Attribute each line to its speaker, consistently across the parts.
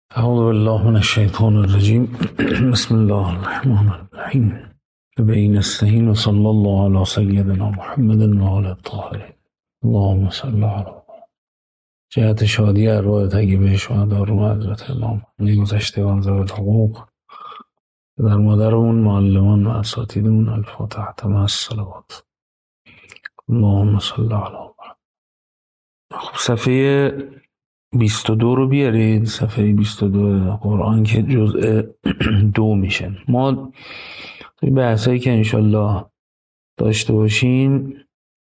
Speaker 1: أعوذ بالله من الشيطان الرجيم. بسم الله الرحمن الرحيم. به نستعين وصلى الله على سيدنا محمد وعلى الطاهرين. اللهم صل على جهت شادی ارواح طیبه شهدا رو حضرت امام گذشتگان ذوی الحقوق، در مادرمون، معلمان و اساتیدمون. الفاتحه. تمام الصلوات. اللهم صل علی محمد. خب صفحه 22 رو بیارید. صفحه 22 قرآن که جزء 2 میشه. ما توی بحثایی که انشالله داشته باشیم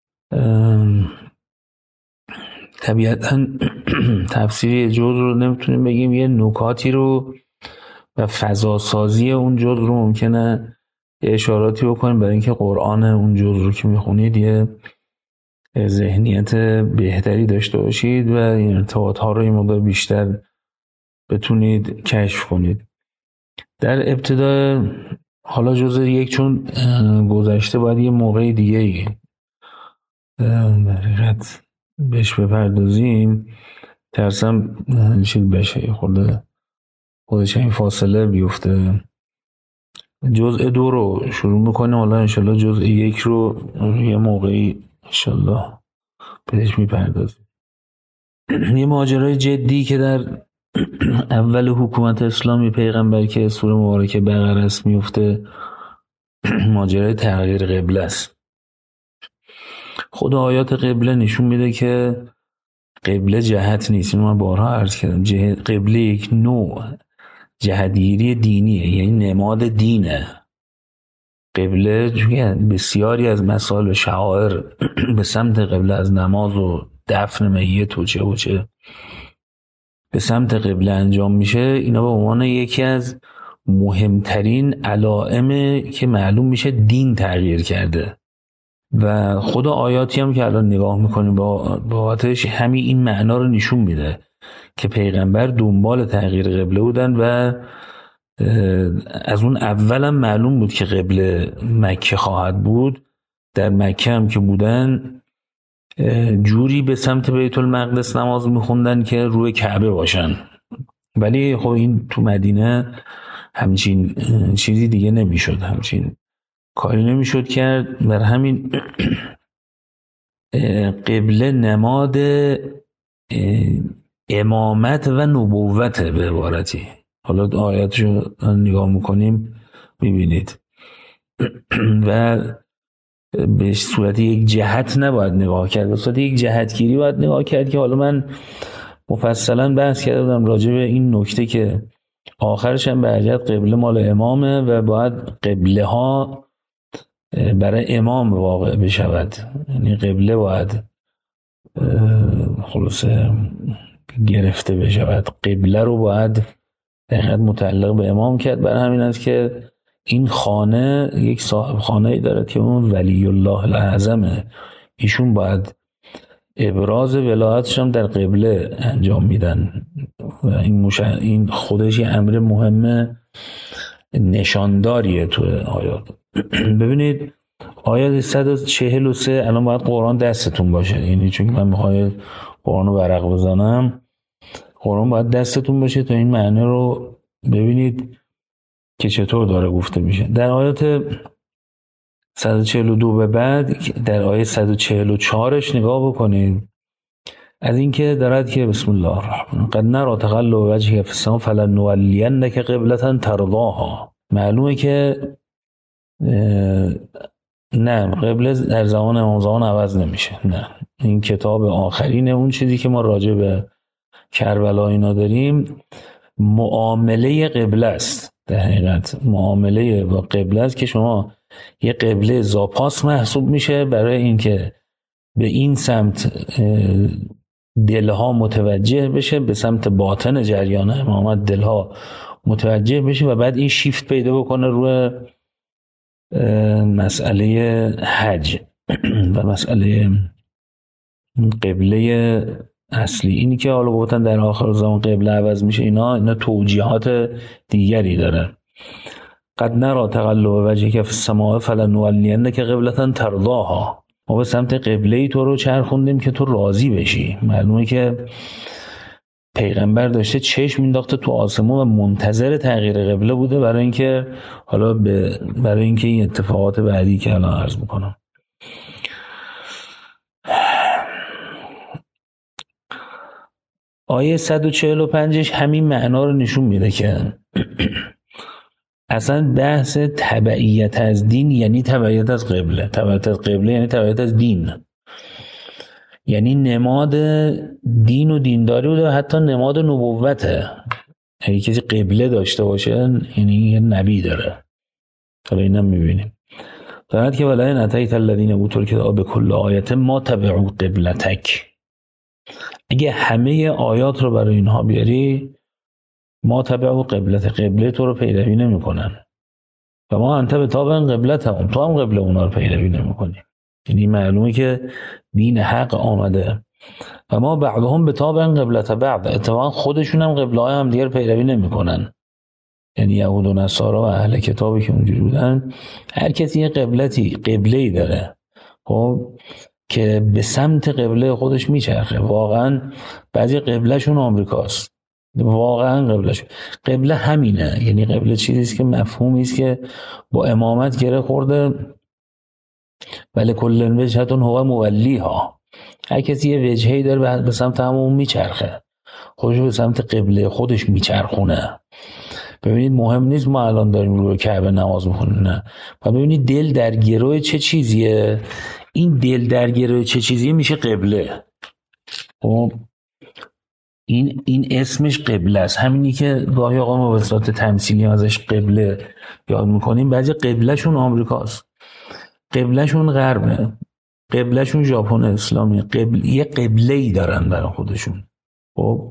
Speaker 1: طبیعتا تفسیر جزء رو نمیتونیم بگیم، یه نکاتی رو و فضاسازی اون جزء رو ممکنه یه اشاراتی بکنیم برای اینکه قرآن اون جزء رو که میخونید یه ذهنیت بهتری داشته باشید و این ارتباط ها رو یه مقدار بیشتر بتونید کشف کنید. در ابتدا حالا جزء یک چون گذشته باید یه موقع دیگه در حقیقت بهش بپردازیم، ترسم چیز بشه خودش این فاصله بیفته. جزء 2 رو شروع میکنیم، حالا انشالله جزء 1 رو یه موقعی انشالله بهش میپردازیم. یه ماجرای جدی که در اول حکومت اسلامی پیغمبر که سوره مبارکه بقره است میفته، ماجرای تغییر قبله است. خود آیات قبله نشون میده که قبله جهت نیست. اینو من بارها عرض کردم. قبله یک نوع جهتگیری دینیه، یعنی نماد دینه. قبله بسیاری از مسائل و شعائر به سمت قبله، از نماز و دفن میت و چه به سمت قبله انجام میشه. اینا به عنوان یکی از مهمترین علائم که معلوم میشه دین تغییر کرده و خود آیاتی هم که الان نگاه میکنیم بابتش همین این معنا رو نشون میده که پیغمبر دنبال تغییر قبله بودن و از اون اولم معلوم بود که قبله مکه خواهد بود. در مکه هم که بودن جوری به سمت بیت المقدس نماز میخوندن که روی کعبه باشن، ولی خب این تو مدینه همچین چیزی دیگه نمیشد، همچین کاری نمیشد کرد. بر همین قبله نماد امامت و نبوت به عبارتی. حالا آیاتشو نگاه میکنیم میبینید و به صورت یک جهت نباید نگاه کرد، به صورت یک جهتگیری باید نگاه کرد که حالا من مفصلا بحث کردم راجع به این نکته که آخرش هم به عجب قبله مال امامه و باید قبله ها برای امام واقع بشود، یعنی قبله باید خلاصه گرفته بشود، قبله رو باید دقیقاً متعلق به امام کرد. برای همین است که این خانه یک صاحب خانه‌ای داره که اون ولی الله الاعظمه، ایشون باید ابراز ولایتش هم در قبله انجام میدن و این خودش یه امر مهمه، نشانداریه تو آیات. ببینید آیات 143 الان باید قرآن دستتون باشه، یعنی چون من میخوام قرآن رو ورق بزنم، قرآن باید دستتون باشه تا این معنی رو ببینید که چطور داره گفته میشه. در آیات 142 به بعد در آیه 144ش نگاه بکنید، از اینکه دارد که بسم الله الرحمن قد نرى تقلب وجهك في السماء فلنولینك قبلة ترضاها. معلومه که نه، قبله در زمان امام زمان عوض نمیشه. نه، این کتاب آخرین اون چیزی که ما راجع به کربلا اینا داریم معامله قبله است. در حقیقت معامله با قبله است که شما یه قبله زاپاس محسوب میشه برای اینکه به این سمت دلها متوجه بشه، به سمت باطن جریان امامت دلها متوجه بشه و بعد این شیفت پیدا بکنه روی مسئله حج و مسئله قبله اصلی. اینی که حالا گفتن در آخر زمان قبله عوض میشه، اینا توجیهات دیگری داره. قد نرى تقلب وجهك في السماء فلنولینك قبلة ترضاها. ما به سمت قبله تو رو چرخوندیم که تو راضی بشی. معلومه که پیغمبر داشته چشم مینداخته تو آسمون و منتظر تغییر قبله بوده برای اینکه این اتفاقات بعدی که الان عرض میکنم. آیه 145 همین معنا رو نشون میده که اصلا بحث تبعیت از دین یعنی تبعیت از قبله، تبعیت از قبله یعنی تبعیت از دین، یعنی نماد دین و دینداری بوده و حتی نماد نبوته. اگه کسی قبله داشته باشه یعنی یه نبی داره. حالا اینم میبینیم دارد که ولئن اتیت الذین اوتوا الکتاب بکل آیه ما تبعوا قبلتک، اگه همه آیات رو برای اینها بیاری ما تبعوا قبلت، قبله تو رو پیروی نمیکنن و ما انت بتابع قبلتهم، تو هم قبله اونا رو پیروی نمیکنی. یعنی معلومه که دین حق آمده و ما بعضهم بتابع قبلت بعض، اتفاقا خودشون هم قبله های هم دیگر پیروی نمیکنن. یعنی یهود و نصارا و اهل کتابی که اونجوری بودن هر کسی یه قبله‌ای داره خب که به سمت قبله خودش میچرخه. واقعا بعضی قبلهشون آمریکاست، واقعا قبله همینه. یعنی قبله چیزیست که مفهومی است که با امامت گره خورده، ولی کل وجهتون هو مولیها، هر کسی یه وجهه‌ای داره به سمت همون میچرخه، خودش به سمت قبله خودش میچرخونه. ببینید مهم نیست ما الان داریم روی کعبه نماز میخونیم، نه، و ببینید دل در گروه چه چیزیه. این دل در گروه چه چیزیه میشه قبله. خب این اسمش قبله است. همینی که گاهی آقا ما به صورت تمثیلی ازش قبله یاد میکنیم. بعضی قبلهشون آمریکاست، قبلهشون غربه، قبلهشون ژاپن اسلامی، یه قبله‌ای دارن برای خودشون خب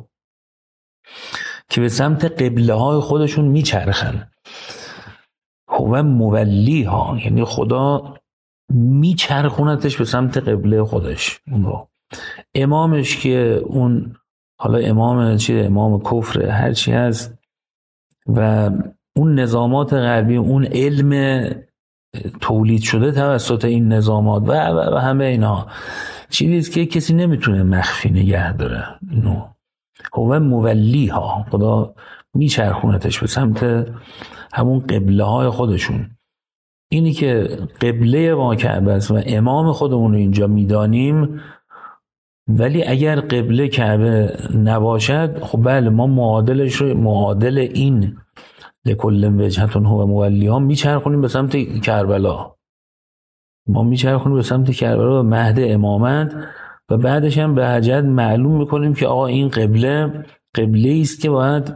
Speaker 1: که به سمت قبله های خودشون میچرخن. هو مولیها، یعنی خدا میچرخونتش به سمت قبله خودش. اون رو امامش که اون حالا امام کفر هر چی هست و اون نظامات غربی، اون علم تولید شده توسط این نظامات و همه اینا چیزیست که کسی نمیتونه مخفی نگه داره. اینو هو مولیها، خدا میچرخونتش به سمت همون قبله های خودشون. اینی که قبله ما کعبه است و امام خودمون رو اینجا میدانیم، ولی اگر قبله کعبه نباشد خب بله ما معادل این لکل وجهتون هو مولیها میچرخونیم به سمت کربلا. ما میچرخونیم به سمت کربلا و مهد امامت و بعدش هم به حجت معلوم میکنیم که آقا این قبله است که باید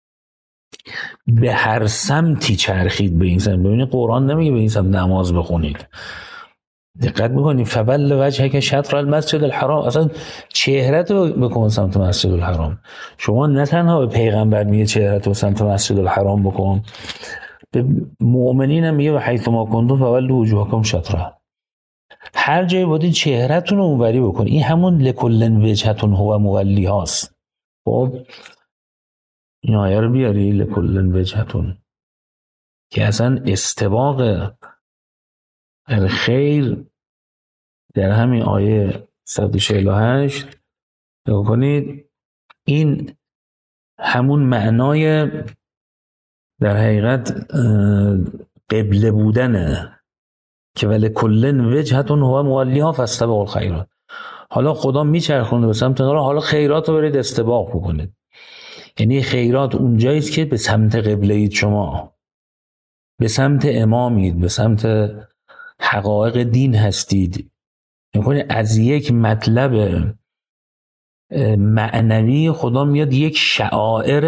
Speaker 1: به هر سمتی چرخید. به این سمت ببینید قرآن نمیگه به این سمت نماز بخونید، دقت میکنید فول وجهک شطر المسجد الحرام، اصلا چهرت رو بکن سمت مسجد الحرام. شما نه تنها به پیغمبر میگه چهرت رو سمت مسجد الحرام بکن، به مؤمنین هم میگه و حیث ما کنتم فولوا وجوهکم شطره، هر جایی بودین چهرتون رو اونوری بکن. این همون لکل وجهتون هو مولی هاست. خب این آیه رو بیاری لکل وجهتون که اصلا استباق الخیر در همین آیه 148 نگاه کنید. این همون معنای در حقیقت قبله بودنه که ولی کلن وجهتون هو مولیها فاستبقوا الخیرات. حالا خدا میچرخونه به سمت خیرات، حالا خیرات رو برید استباق بکنید. یعنی خیرات اونجاییست که به سمت قبله اید، شما به سمت امامید، به سمت حقایق دین هستید. یعنی از یک مطلب معنوی خدا میاد یک شعائر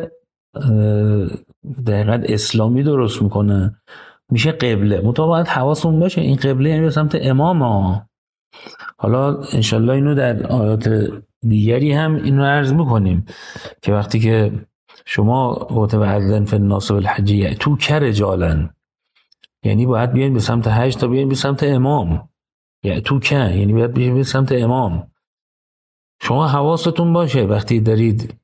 Speaker 1: دقیقاً اسلامی درست میکنه، میشه قبله. مطابقت حواسمون باشه این قبله یعنی به سمت امام ها. حالا انشالله اینو در آیات دیگری هم اینو عرض میکنیم که وقتی که شما متوعدن فی الناس بالحج تو رجالا، یعنی باید بیاین به سمت حج تا بیاین به سمت امام. یعنی تو یعنی باید بیاین به سمت امام. شما حواستون باشه وقتی دارید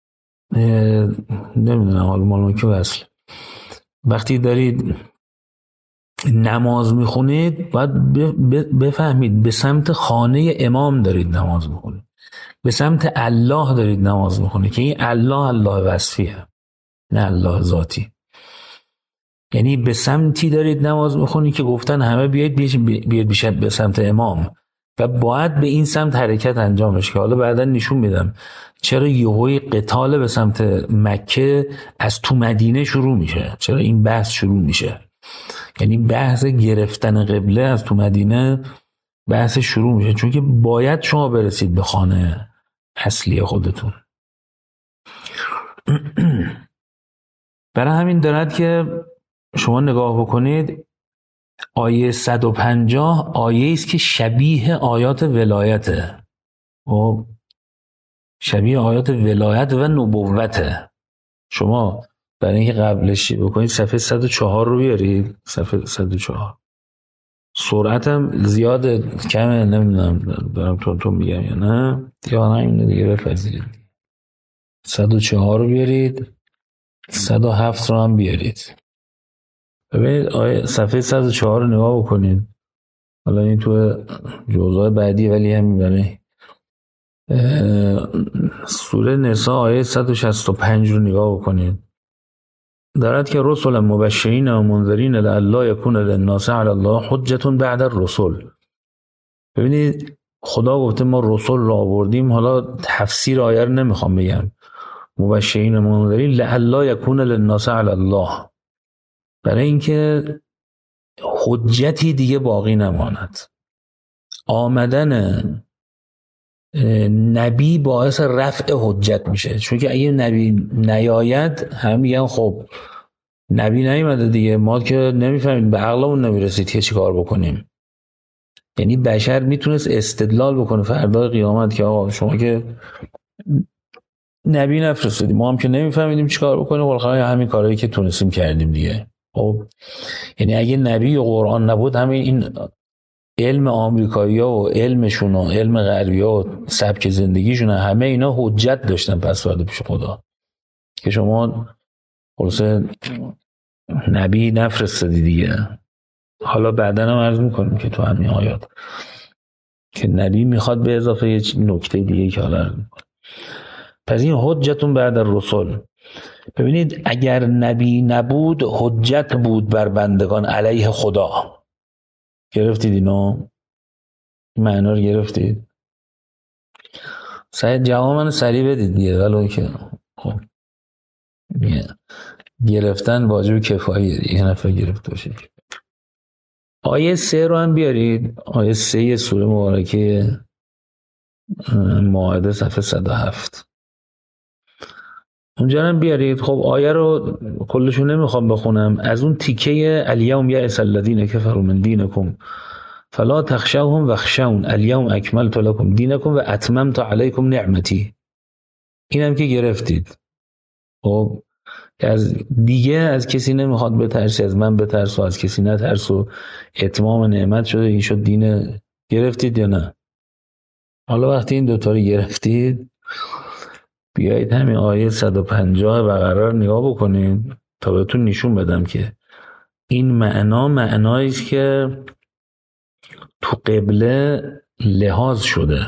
Speaker 1: نمیدونم حالا معلومه که وصل، وقتی دارید نماز میخونید باید بفهمید به سمت خانه امام دارید نماز میخونید. به سمت الله دارید نماز میخونید که این الله وصفیه، نه الله ذاتی. یعنی به سمتی دارید نماز میخونید که گفتن همه بیاید به سمت امام و باید به این سمت حرکت انجام بشه، که حالا بعدا نشون میدم چرا یهوی قتال به سمت مکه از تو مدینه شروع میشه، چرا این بحث شروع میشه. یعنی بحث گرفتن قبله از تو مدینه بحث شروع میشه، چون که باید شما برسید به خانه اصلی خودتون. برای همین دارد که شما نگاه بکنید آیه 150 آیه است که شبیه آیات ولایته و شبیه آیات ولایت و نبوته. شما برای اینکه قبلش بکنید صفحه 104 رو بیارید، صفحه 104. سرعتم زیاده کمه نمیدونم دارم تون میگم یا نه، یا همینه دیگه بپذیرید. 104 رو بیارید، 107 رو هم بیارید. ببینید آیه صفحه 104 رو نگاه بکنید. حالا این تو جزء بعدی ولی همین برای سوره نساء آیه 165 رو نگاه بکنید. دارد که رسولا مبشرین و منذرین لئلا یکون للناس علی الله حجة بعد الرسل. ببینید خدا گفته ما رسول را آوردیم، حالا تفسیر آیه رو نمیخوام بگم، مبشرین و منذرین لئلا یکون للناس علی الله، برای اینکه حجتی دیگه باقی نماند. آمدن نبی باعث رفع حجت میشه، چون که اگه نبی نیاید هم میگن خب نبی نیومده دیگه، ما که نمیفهمیم، به عقلمون نمیرسید که چی کار بکنیم. یعنی بشر میتونست استدلال بکنه فردا قیامت که آقا شما که نبی نفرستادیم، ما هم که نمیفهمیدیم چی کار بکنیم، والله همین کارهایی که تونستیم کردیم دیگه. خب یعنی اگه نبی و قرآن نبود، همین این علم آمریکایی‌ها و علمشون و علم غربی‌ها و سبک زندگیشون همه اینا حجت داشتن پس فردا پیش خدا که شما خلاصه نبی نفرستادی دیگه. حالا بعداً هم عرض میکنیم که تو همین آیات که نبی میخواد به اضافه یه نکته دیگه که حالا پس این حجتون بعد الرسل. ببینید اگر نبی نبود حجت بود بر بندگان علیه خدا. گرفتید اینو؟ معنا رو گرفتید؟ جواب من سریع بدید دیگه، ولو که خب گرفتن واجب کفاییه دیگه، یه نفر گرفته باشه. آیه 3 رو هم بیارید، آیه 3 سوره مبارکه مائده صفحه 107 اونجا هم بیارید. خب آیه رو کلشون نمیخوام بخونم، از اون تیکه الیوم یئس الذین کفروا من دینکم فلا تخشوهم واخشون الیوم اکملت لکم دینکم و اتممت علیکم نعمتی، اینم که گرفتید. خب از دیگه از کسی نمیخواد بترسی، از من بترس و از کسی نترس و اتمام نعمت شده، این شد دین. گرفتید یا نه؟ حالا وقتی این دوتا رو گرفتید بیایید همین آیه 150 بقره رو نگاه بکنید تا بهتون نشون بدم که این معنایی است که تو قبله لحاظ شده.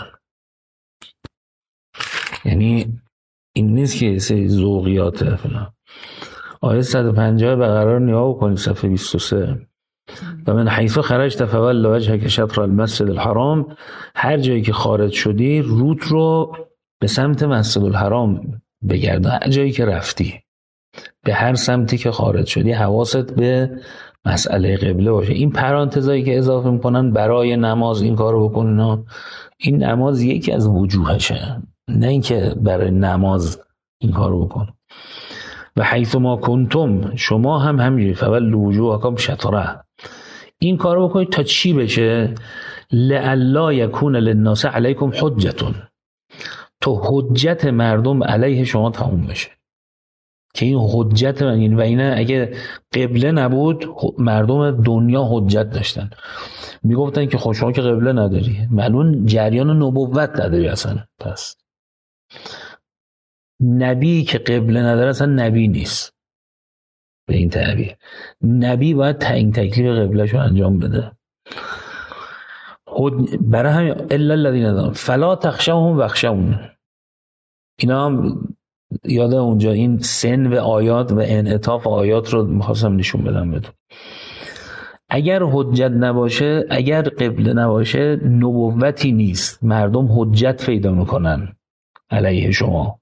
Speaker 1: یعنی این نیست که سری ذوقیاته فلان. آیه 150 بقره رو نگاه بکنید صفحه 23. و من حیث خرجت فول وجهک شطر المسجد الحرام، هر جایی که خارج شدی روت رو به سمت مسجد الحرام بگرد. هر جایی که رفتی، به هر سمتی که خارج شدی حواست به مسئله قبله باشه. این پرانتزایی که اضافه میکنن برای نماز این کارو بکنن، این نماز یکی از وجوهشه، نه اینکه برای نماز این کارو بکن. و حیث ما کنتم، شما هم همینجوری فولوا وجوهکم شطره، این کارو بکنید تا چی بشه؟ لئلا یکون للناس علیکم حجتون، تو حجت مردم علیه شما تموم بشه. که این حجت و اینه اگه قبله نبود مردم دنیا حجت داشتن، میگفتن که شما که قبله نداری، معلوم جریان نبوت نداری اصلا. پس نبی که قبله نداره اصلا نبی نیست. به این تعبیر نبی باید تعیین تکلیف قبله‌شو انجام بده. برای همین الا الذین آمنوا فلا تخشوهم واخشون. اینا هم یاد اونجا این سن و آیات و انعطاف آیات رو می‌خواستم نشون بدم بهتون. اگر حجت نباشه، اگر قبله نباشه، نبوتی نیست. مردم حجت پیدا میکنن علیه شما.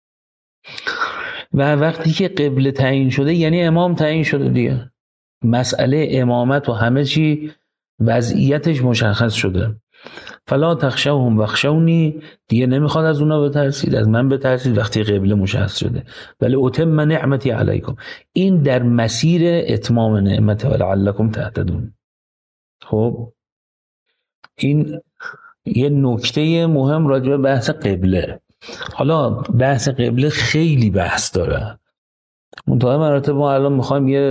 Speaker 1: و وقتی که قبله تعیین شده یعنی امام تعیین شده دیگه. مسئله امامت و همه چی وضعیتش مشخص شده. فلا تخشوهم واخشونی، دیگه نمیخواد از اونا بترسید، از من بترسید وقتی قبله مشخص شده. ولی اتم نعمتی علیکم، این در مسیر اتمام نعمت ولعلکم تهتدون. خب این یه نکته مهم راجع به بحث قبله. حالا بحث قبله خیلی بحث داره. منتها مراتب ما الان میخوایم یه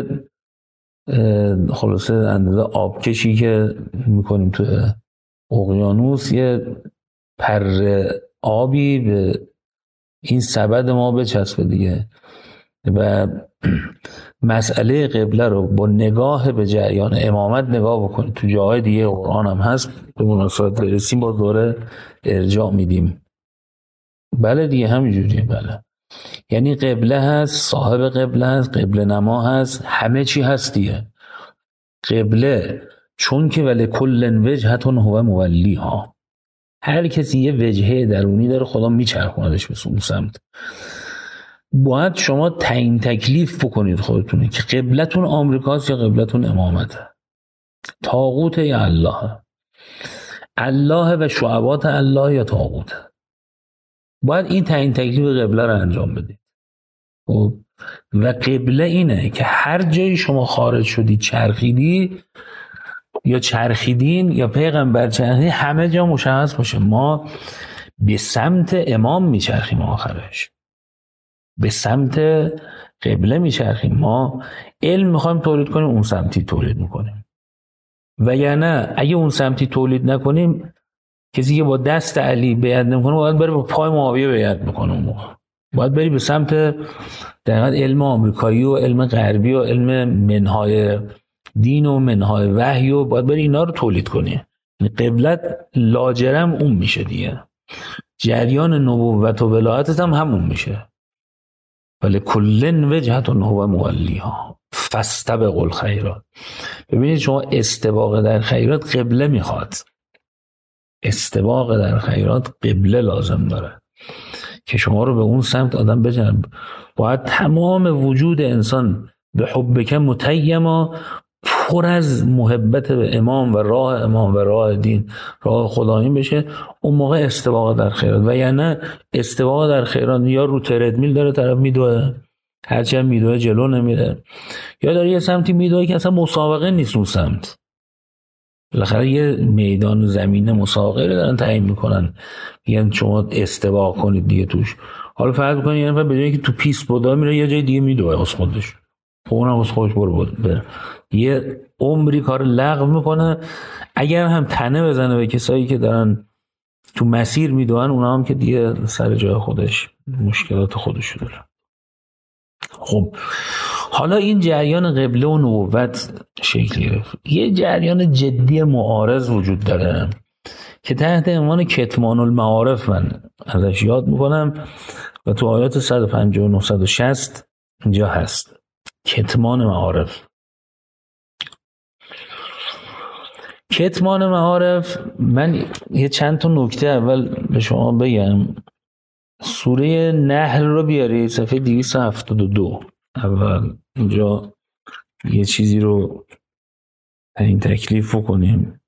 Speaker 1: خلاصه اندازه آبکشی که میکنیم تو اقیانوس، یه پر آبی به این سبد ما بچسبه دیگه و مسئله قبله رو با نگاه به جریان امامت نگاه بکنید. تو جاهای دیگه قرآن هم هست، به مناسبت برسیم با دوره ارجاع میدیم. بله دیگه همینجوریه. بله یعنی قبله هست، صاحب قبله هست، قبله نما هست، همه چی هست دیگه. قبله چون که ولی کل وجهتون هو مولیها، هر کسی یه وجهه درونی داره، خدا میچرخوندش به اون سمت. باید شما تعیین تکلیف بکنید خودتونه که قبلتون آمریکاست یا قبلتون امامته، طاغوت یا الله، الله و شعبات الله یا طاغوت. باید این تعیین تکلیف قبله رو انجام بدید. و قبله اینه که هر جایی شما خارج شدی، چرخیدی یا چرخیدین یا پیغمبر چرخیدین، همه جا مشخص باشه ما به سمت امام میچرخیم، آخرش به سمت قبله میچرخیم. ما علم میخوایم تولید کنیم، اون سمتی تولید میکنیم. و یا نه اگه اون سمتی تولید نکنیم، کسی که با دست علی بیعت نمیکنه باید بره با پای معاویه بیعت میکنه. اون موقع باید بری به سمت دقیقاً علم آمریکایی و علم غربی و علم منهای دین و منهای وحی و باید بری اینا رو تولید کنی. قبلت لاجرم اون میشه دیگه. جریان نبوت و ولایتت هم همون میشه. ولی کلن وجهتون هو مولیها فاستبقوا الخیرات. ببینید شما استباق در خیرات قبله میخواد. استباق در خیرات قبله لازم داره که شما رو به اون سمت آدم بجنب. باید تمام وجود انسان به حبک متیما، پر از محبت به امام و راه دین، راه خدایین بشه. اون موقع استباق در خیرات. و یعنی استباق در خیرات یا رو تردمیل داره طرف میدوه، هرچند میدوه جلو نمیره، یا داره یه سمتی میدوه که اصلا مسابقه نیست اون سمت. بالاخره یه میدان زمین مسابقه رو دارن تعیین میکنن، میگن شما استباق کنید دیگه توش. حالا فرض کنید یه نفر به جایی که تو پیست بودا میره یه جای دیگه میدوه از خودش، اونم از خودش بره یه عمری کار لغو میکنه. اگر هم تنه بزنه به کسایی که دارن تو مسیر میدوئن، اونا هم که دیگه سر جای خودش مشکلات خودش داره. خب حالا این جریان قبله و نبوت شکل گرفت. یه جریان جدی معارض وجود داره که تحت عنوان کتمان المعارف من ازش یاد میکنم و تو آیات 159 160 اینجا هست. کتمان معارف. کتمان معارف، من یه چند تا نکته اول به شما بگم. سوره نحل رو بیاری صفحه 272. اول اینجا یه چیزی رو این تکلیف کنیم.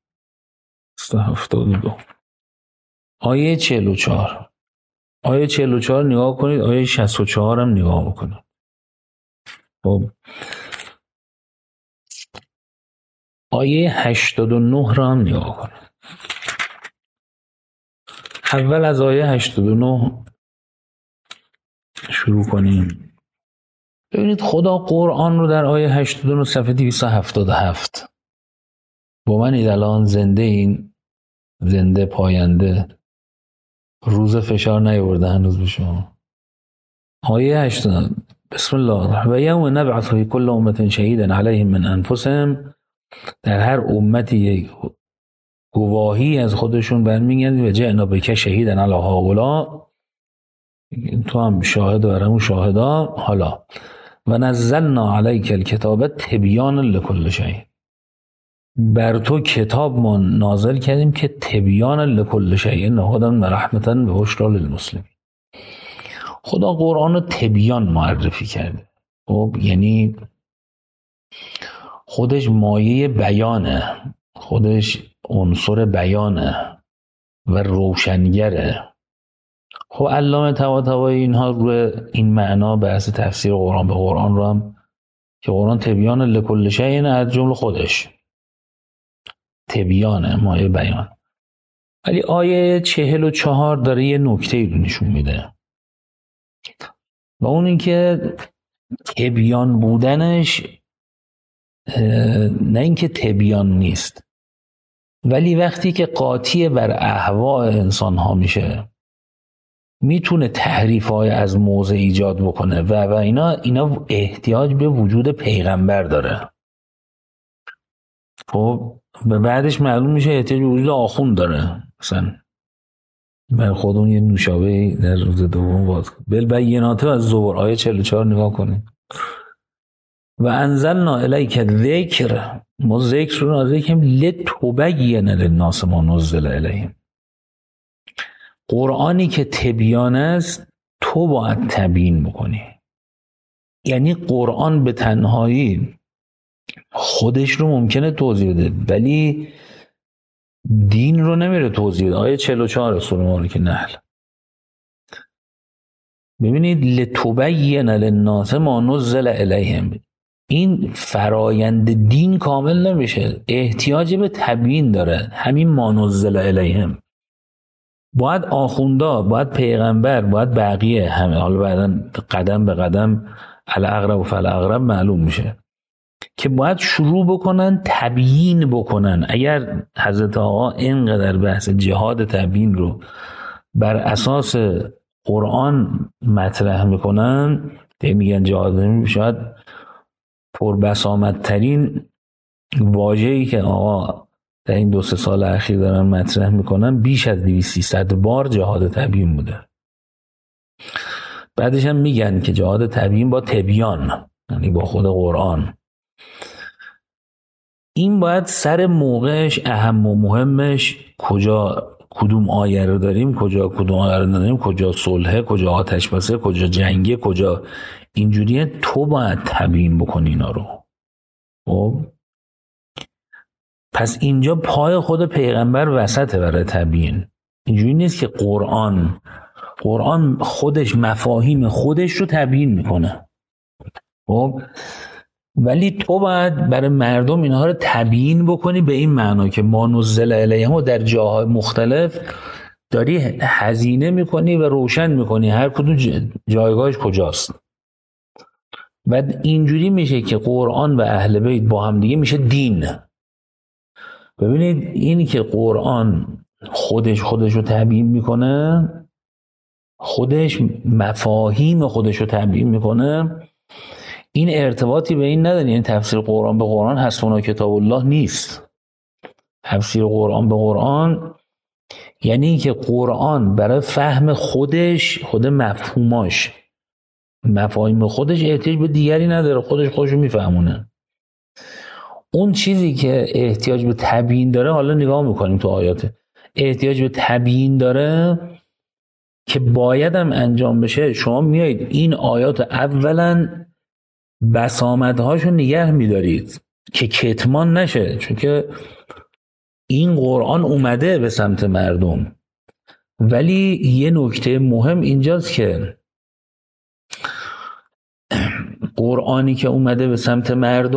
Speaker 1: 72 آیه 44. آیه 44 نگاه کنید، آیه 64 هم نگاه بکنید. خب آیه 89 را هم نگاه کنید. اول از آیه 89 شروع کنیم. ببینید خدا قرآن رو در آیه 89 صفحه 277 با من الان زنده، این زنده پاینده، روز فشار نیورده هنوز به شما. آیه 89 بسم الله و یوم نبعث فی کل امة شهیدا علیهم من انفسهم. در هر امتی گواهی از خودشون برمیگردی و جئنا بک شهیدا علی هؤلاء، تو هم شاهد دارم و شاهدا. حالا و نزلنا علیک الکتاب تبیانا لکل شیء، بر تو کتاب ما نازل کردیم که تبیانا لکل شیء هدی و رحمتا و بشری للمسلمین. خدا قرآن رو تبیان معرفی کرده. خب یعنی خودش مایه بیانه، خودش عنصر بیانه و روشنگره. خب علامه طباطبایی اینها روی این معنا بحث تفسیر قرآن به قرآن رو هم که قرآن تبیان لکل شیء از جمله خودش تبیانه، مایه بیان. ولی آیه 44 داره یه نکته رو نشون میده و اون این که تبیان بودنش نه اینکه تبیان نیست، ولی وقتی که قاطی بر اهواء انسان ها میشه میتونه تحریف های از موضع ایجاد بکنه و اینا احتیاج به وجود پیغمبر داره. خب به بعدش معلوم میشه احتیاج به وجود آخوند داره. مثلا من خودمون یه نوشابه در روز دوم باز بالبینات از زبور آیه 44 نگاه کنید. و انزلنا الیک الذکر، ما ذکر رو نازل کردیم لتبین للناس ما نزل الیهم. قرآنی که تبیان است تو باید تبیین بکنی. یعنی قرآن به تنهایی خودش رو ممکنه توضیح بده ولی دین رو نمیره توضیح بده. آیه 44 سوره مبارکه نحل، ببینید لتبین للناس ما نزل الیهم، این فرایند دین کامل نمیشه، احتیاج به تبیین داره. همین ما نزل الیهم باید آخوندا، باید پیغمبر، باید بقیه همه، حالا بعدا قدم به قدم الاقرب و فالاقرب معلوم میشه که باید شروع بکنن تبیین بکنن. اگر حضرت آقا اینقدر بحث جهاد تبیین رو بر اساس قرآن مطرح میکنن، میگن جهاد، شاید پربسامدترین واژه‌ای که آقا در این 2-3 سال اخیر دارن مطرح میکنن بیش از 200-300 بار جهاد تبیین بوده. بعدش هم میگن که جهاد تبیین با تبیان، یعنی با خود قرآن. این باید سر موقعش، اهم و مهمش، کجا کدوم آیه رو داریم، کجا کدوم آیه رو نداریم، کجا صلحه، کجا آتش بسه، کجا جنگه، کجا اینجوریه، تو باید تبیین بکنی اینا رو. خب پس اینجا پای خود پیغمبر وسطه برای تبیین. اینجوری نیست که قرآن خودش مفاهیم خودش رو تبیین میکنه. خب ولی تو باید برای مردم اینها رو تبیین بکنی به این معنا که ما نزل الیهم و در جاهای مختلف داری هزینه میکنی و روشن میکنی هر کدوم جایگاهش کجاست. بعد اینجوری میشه که قرآن و اهل بیت با هم دیگه میشه دین. ببینید اینی که قرآن خودش رو تبیین میکنه، خودش مفاهیم خودش رو تبیین میکنه، این ارتباطی به این نداره. این تفسیر قرآن به قرآن حسبنا کتاب الله نیست. تفسیر قرآن به قرآن یعنی این که قرآن برای فهم خودش، خود مفهوماش، مفاهیم خودش احتیاج به دیگری نداره، خودش میفهمونه. اون چیزی که احتیاج به تبیین داره، حالا نگاه میکنیم تو آیات، احتیاج به تبیین داره که باید هم انجام بشه. شما میایید این آیات اولا بسامدهاشو نگه میدارید که کتمان نشه، چون که این قرآن اومده به سمت مردم. ولی یه نکته مهم اینجاست که قرآنی که اومده به سمت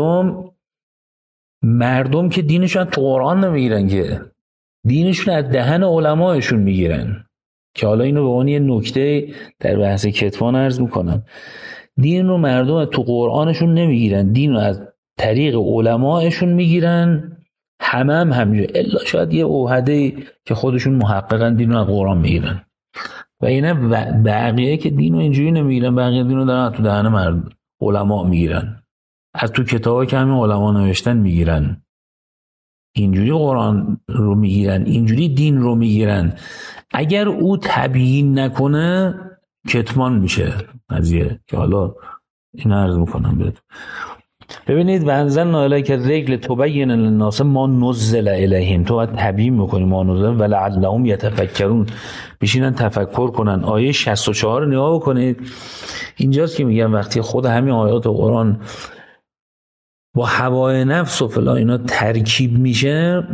Speaker 1: مردم که دینشون تو قرآن نمیگیرن، که دینشون از دهن علمایشون میگیرن، که حالا اینو به عنوان یه نکته در بحث کتمان عرض میکنم. دین رو مردم تو قرآنشون نمیگیرن، دین رو از طریق علمایشون میگیرن. همه همینجور، الا شاید یه اوحده که خودشون محققن دین رو از قرآن میگیرن و اینه بقیه که دین رو اینجوری نمیگیرن، بقیه دین رو دارن تو دهن مردم علما میگیرن، از تو کتابا که همین علما نوشتن میگیرن. اینجوری قرآن رو میگیرن، اینجوری دین رو میگیرن. اگر او تبیین نکنه کتمان میشه قضیه، که حالا این عرض میکنم بهت. ببینید وانزلنا الیک الذکر لتبین للناس ما نزل الیهم، تو باید تبیین میکنی ما نزل ولعلهم یتفکرون، بشینن تفکر کنن. آیه 64 رو نگاه بکنید، اینجاست که میگم وقتی خود همین آیات قرآن با هوای نفس و فلان اینا ترکیب میشه،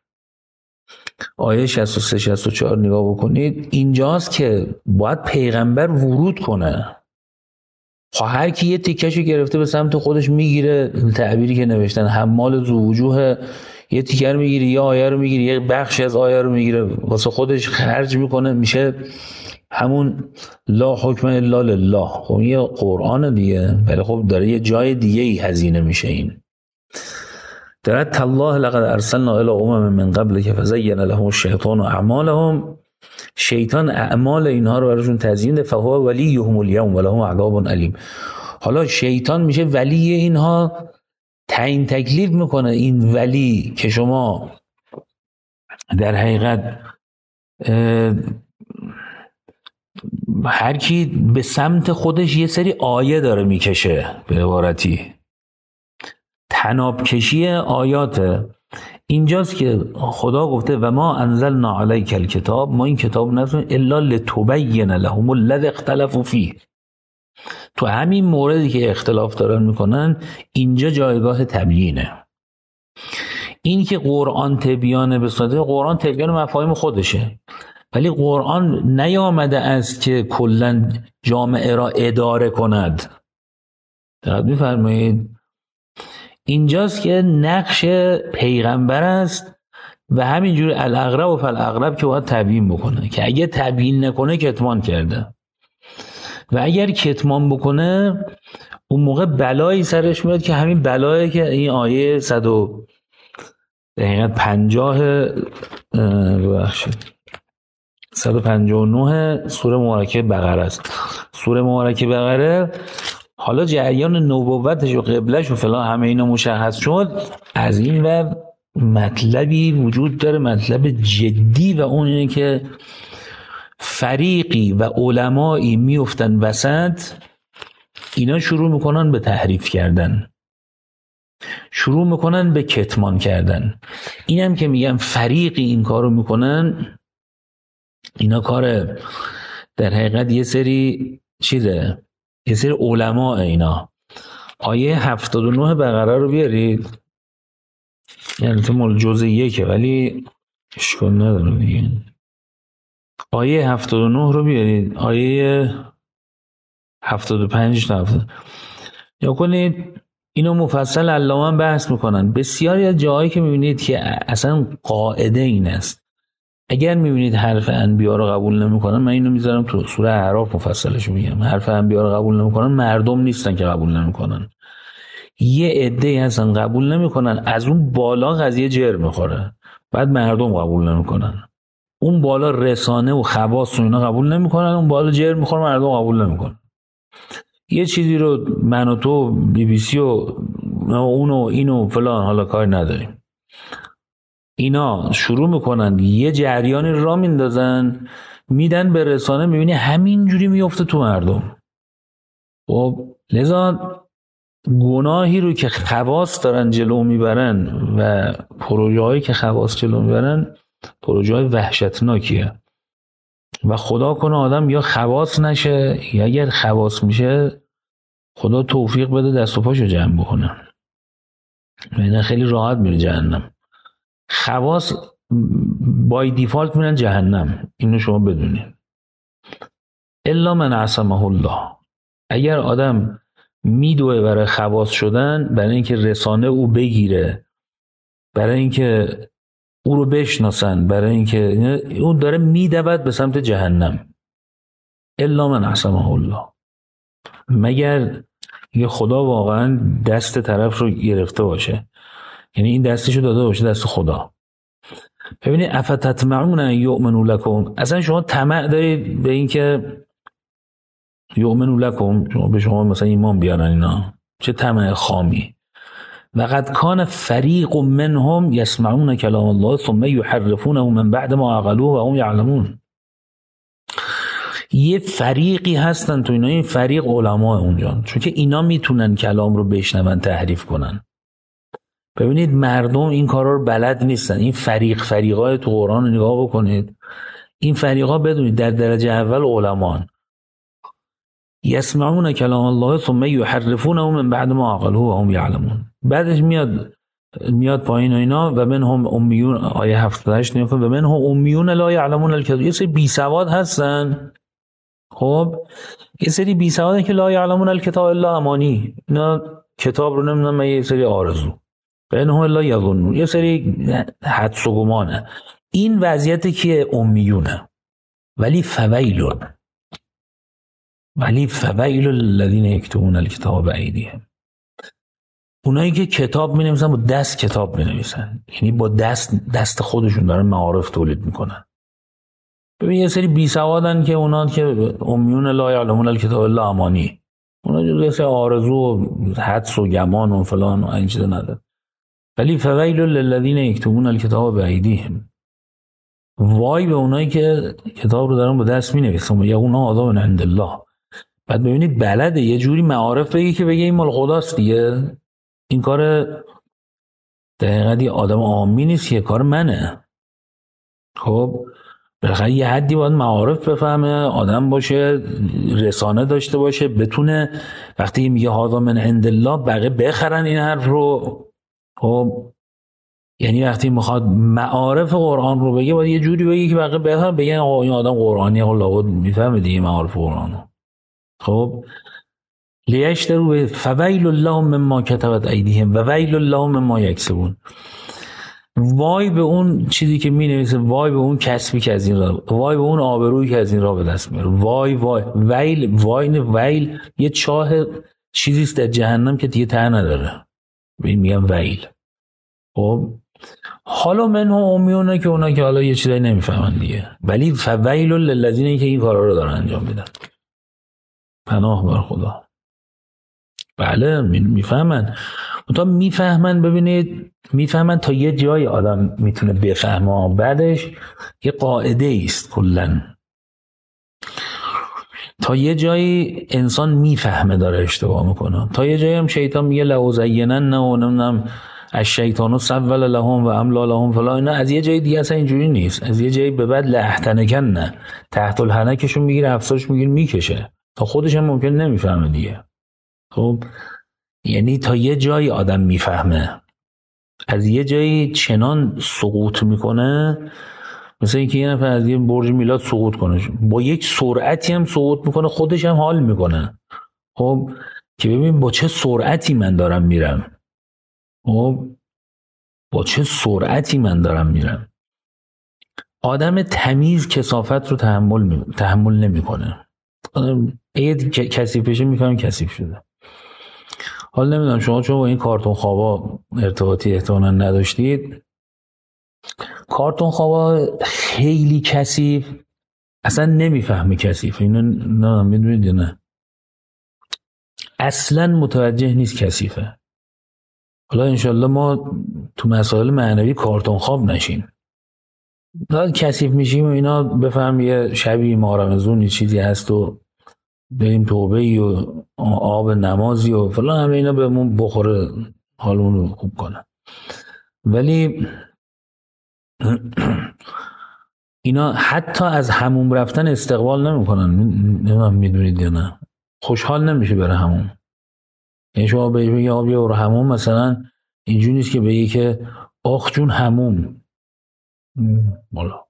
Speaker 1: آیه 63 64 نگاه بکنید، اینجاست که باید پیغمبر ورود کنه. هر کی یه تیکشو گرفته به سمت خودش میگیره، تعبیری که نوشتن حمال ذو وجوه، یه تیکر میگیره، یه آیه رو میگیره، یه بخشی از آیه رو میگیره واسه خودش خرج میکنه، میشه همون لا حکم الا لله. خب یه قرآن دیگه، ولی خب داره یه جای دیگه ای هزینه میشه. این داره تالله لقد ارسلنا الی امم من قبل که فزین لهم الشیطان اعمالهم، شیطان اعمال اینها رو براشون تزیین ده، فهو ولیهم اليوم ولهم عذاب علیم. حالا شیطان میشه ولی اینها، تعیین تکلیف میکنه این ولی که شما در حقیقت هر کی به سمت خودش یه سری آیه داره میکشه، به عبارتی تناب کشی آیات. اینجاست که خدا گفته و ما انزلنا علیک الکتاب، ما این کتاب نزدیم الا لتبین لهم الذی اختلفوا فیه. تو همین موردی که اختلاف دارن میکنن اینجا جایگاه تبیینه. این که قرآن تبیانه به صورت قرآن تبیان مفاهیم خودشه، ولی قرآن نیامده است که کلا جامعه را اداره کند. دقیق میفرمایید؟ اینجاست که نقش پیغمبر است و همینجور الاغرب و فالاغرب که باید تبیین بکنه، که اگه تبیین نکنه کتمان کرده، و اگر کتمان بکنه اون موقع بلایی سرش میاد که همین بلایی که این آیه 159 سوره مبارکه بقره است. سوره مبارکه بقره حالا جریان نبوتش و قبلش و فلان همه اینا مشخص شد، از این و مطلبی وجود داره، مطلب جدی، و اون اینه که فریقی و علمایی میفتن وسط، اینا شروع میکنن به تحریف کردن، شروع میکنن به کتمان کردن. اینم که میگم فریقی این کارو میکنن، اینا کار در حقیقت یه سری چیزه، یه سری علماء. اینا آیه 79 بقره رو بیارید، یعنی تو مال جزء یکه ولی اشکال نداره دیگه. آیه 79 رو بیارید، آیه 75 تا 70 یا کنید. اینو مفصل علامه بحث میکنن. بسیاری از جاهایی که میبینید که اصلا قاعده این است، اگر میبینید حرف انبیا رو قبول نمیکنن، من اینو میذارم تو سوره اعراف مفصلش میگم، حرف انبیا رو قبول نمیکنن، مردم نیستن که قبول نمیکنن، یه عده هستن قبول نمیکنن، از اون بالا قضیه جر میخوره، بعد مردم قبول نمیکنن. اون بالا رسانه و خواص و اینا قبول نمیکنن، اون بالا جر میخوره، مردم قبول نمیکنن. یه چیزی رو من و تو بی بی سی و اونو اینو فلان حالا کار نداریم، اینا شروع میکنن یه جریانی را میندازن، میدن به رسانه، میبینی همینجوری میفته تو مردم. خب لذا گناهی رو که خواص دارن جلو میبرن و پروژه هایی که خواص جلو میبرن پروژه های وحشتناکیه، و خدا کنه آدم یا خواص نشه، یا اگر خواص میشه خدا توفیق بده دست و پاشو جمع بکنه، یعنی خیلی راحت میره جهنم. خواص بای دیفالت میرن جهنم، اینو شما بدونید. الا من عصمه الله، اگر آدم میدوه برای خواص شدن، برای اینکه رسانه او بگیره، برای اینکه او رو بشناسن، برای اینکه اون داره میدود به سمت جهنم. الا من عصمه الله، مگر یه خدا واقعا دست طرف رو گرفته باشه، یعنی این دستشو داده باشه دست خدا. ببینید افتطمعون ان یؤمنوا لکم، اصلا شما طمع دارید به این که یؤمنوا لکم، شما به شما مثلا ایمان بیارن اینا؟ چه طمع خامی. وقد کان فریق منهم یسمعون کلام الله ثم یحرفونه من بعد ما عقلوه و هم یعلمون. یه فریقی هستن تو اینا، این فریق علما اونجا، چون که اینا میتونن کلام رو بشنون تحریف کنن. ببینید مردم این کارا رو بلد نیستن. این فریقای تو قرآن رو نگاه بکنید، این فریقا بدونید در درجه اول علمان، یسمعون کلام الله ثم یحرفونه من بعد ما عقلوه و هم یعلمون. بعدش میاد پایین و اینا و منهم امیون، آیه 78 نگاه کن، و منهم امیون لا یعلمون الکتاب. یه سری بی سواد هستن، خب یه سری بی سوادن که لا یعلمون الکتاب الا امانی، اینا کتاب رو نمیدونن یه سری آرزو، بینهم الا یظنون، یه سری حدس و گمانه. این وضعیت که امیونه. ولی فویل للذین یکتبون الکتاب بایدیهم، اونایی که کتاب می نویسن با دست کتاب می نویسن، یعنی با دست خودشون دارن معارف تولید میکنن. ببین یه سری بی سوادن که اونا که امیون لا یعلمون الکتاب الا امانی، اونا جز سری آرزو و حدس و گمان و فلان و این چیزا نداره. ولی فویل للذین یکتبون الکتاب بایدیهم، وای به اونایی که کتاب رو دارن با دست می نویسن و یقولون هذا من عند الله. بعد ببینید بلده یه جوری معارف بگی که بگه این مال خداست دیگه. این کار دقیقا آدم عامی نیست، یه کار منه. خب بالاخره یه حدی باید معارف بفهمه، آدم باشه، رسانه داشته باشه، بتونه وقتی میگه هذا من عند الله بقیه بخرن این حرف رو. خب یعنی وقتی میخواد معارف قرآن رو بگه باید یه جوری بگه که بقیه بفهمن، بگن آقا این آدم قرآنی، آقا لابد میفهمه دیگه معارف قرآن رو. خب لیشتروا به فویل لهم مما کتبت ایدیهم و ویل لهم مما یکسبون. وای به اون چیزی که می نویسه، وای به اون کسبی که از این راه، وای به اون آبرویی که از این راه به دست میاره. ویل یه چاه چیزی است در جهنم که دیگه ته نداره، میگم ویل. خب حالا منهم امیونه که اونا که حالا یه چیزایی نمیفهمن دیگه، ولی فویل للذین که این کارا رو دارن انجام میدن. پناه بر خدا. بله میفهمن، تا میفهمن. ببینید میفهمن تا یه جای آدم میتونه بفهمه، بعدش یه قاعده است کلا، تا یه جایی انسان میفهمه داره اشتباه میکنه، تا یه جایی هم شیطان میگه لوزینن و نمیدونم الشیطان سول لهم و املا لهم فلا. نه از یه جای دیگه اصلا اینجوری نیست، از یه جایی به بعد لحتنکن نه تحت الحنکشون میگیره، افسارش میگیره میکشه، تا خودش هم ممکن نمیفهمه دیگه. خب یعنی تا یه جایی آدم میفهمه، از یه جایی چنان سقوط میکنه، مثل اینکه یه نفر از یه برج میلاد سقوط کنه، با یک سرعتی هم سقوط میکنه، خودش هم حال میکنه. خب که ببین با چه سرعتی من دارم میرم، خب با چه سرعتی من دارم میرم. آدم تمیز کثافت رو تحمل نمیکنه. اگه کثیف بشه میفهم کثیف شده. حالا نمیدونم شما چون با این کارتون خوابا ارتباطی احتمالاً نداشتید، کارتون خوابا خیلی کثیف اصلا نمیفهمه کثیف، اینو نه میدونید یا نه، اصلا متوجه نیست کثیفه. حالا انشالله ما تو مسائل معنوی کارتون خواب نشیم، بعد کثیف میشیم و اینا بفهم یه شبی مارمزون چیزی هست و بریم توبه و آب نمازی و فلان، همه اینا بهمون بخوره حالمون رو خوب کنه. ولی اینا حتی از حموم رفتن استقبال نمیکنن. نمیدونم میدونید یا نه، خوشحال نمیشه بره حموم. یعنی شما بگی آب یا حموم مثلا اینجوری نیست که بگی که آخ جون حموم. والا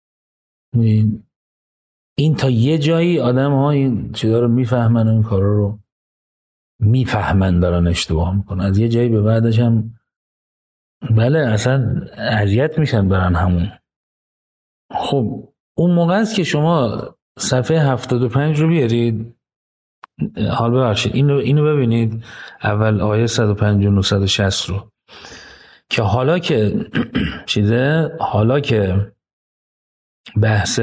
Speaker 1: این تا یه جایی آدم ها این چیزا رو میفهمن و این کارا رو میفهمن دارن اشتباه میکنن، از یه جایی به بعدش هم بله اصلا اذیت میشن برن همون. خب اون موقع است که شما صفحه 75 رو بیارید. حال ببخشید اینو ببینید، اول آیه 159 160 رو، که حالا که حالا که بحث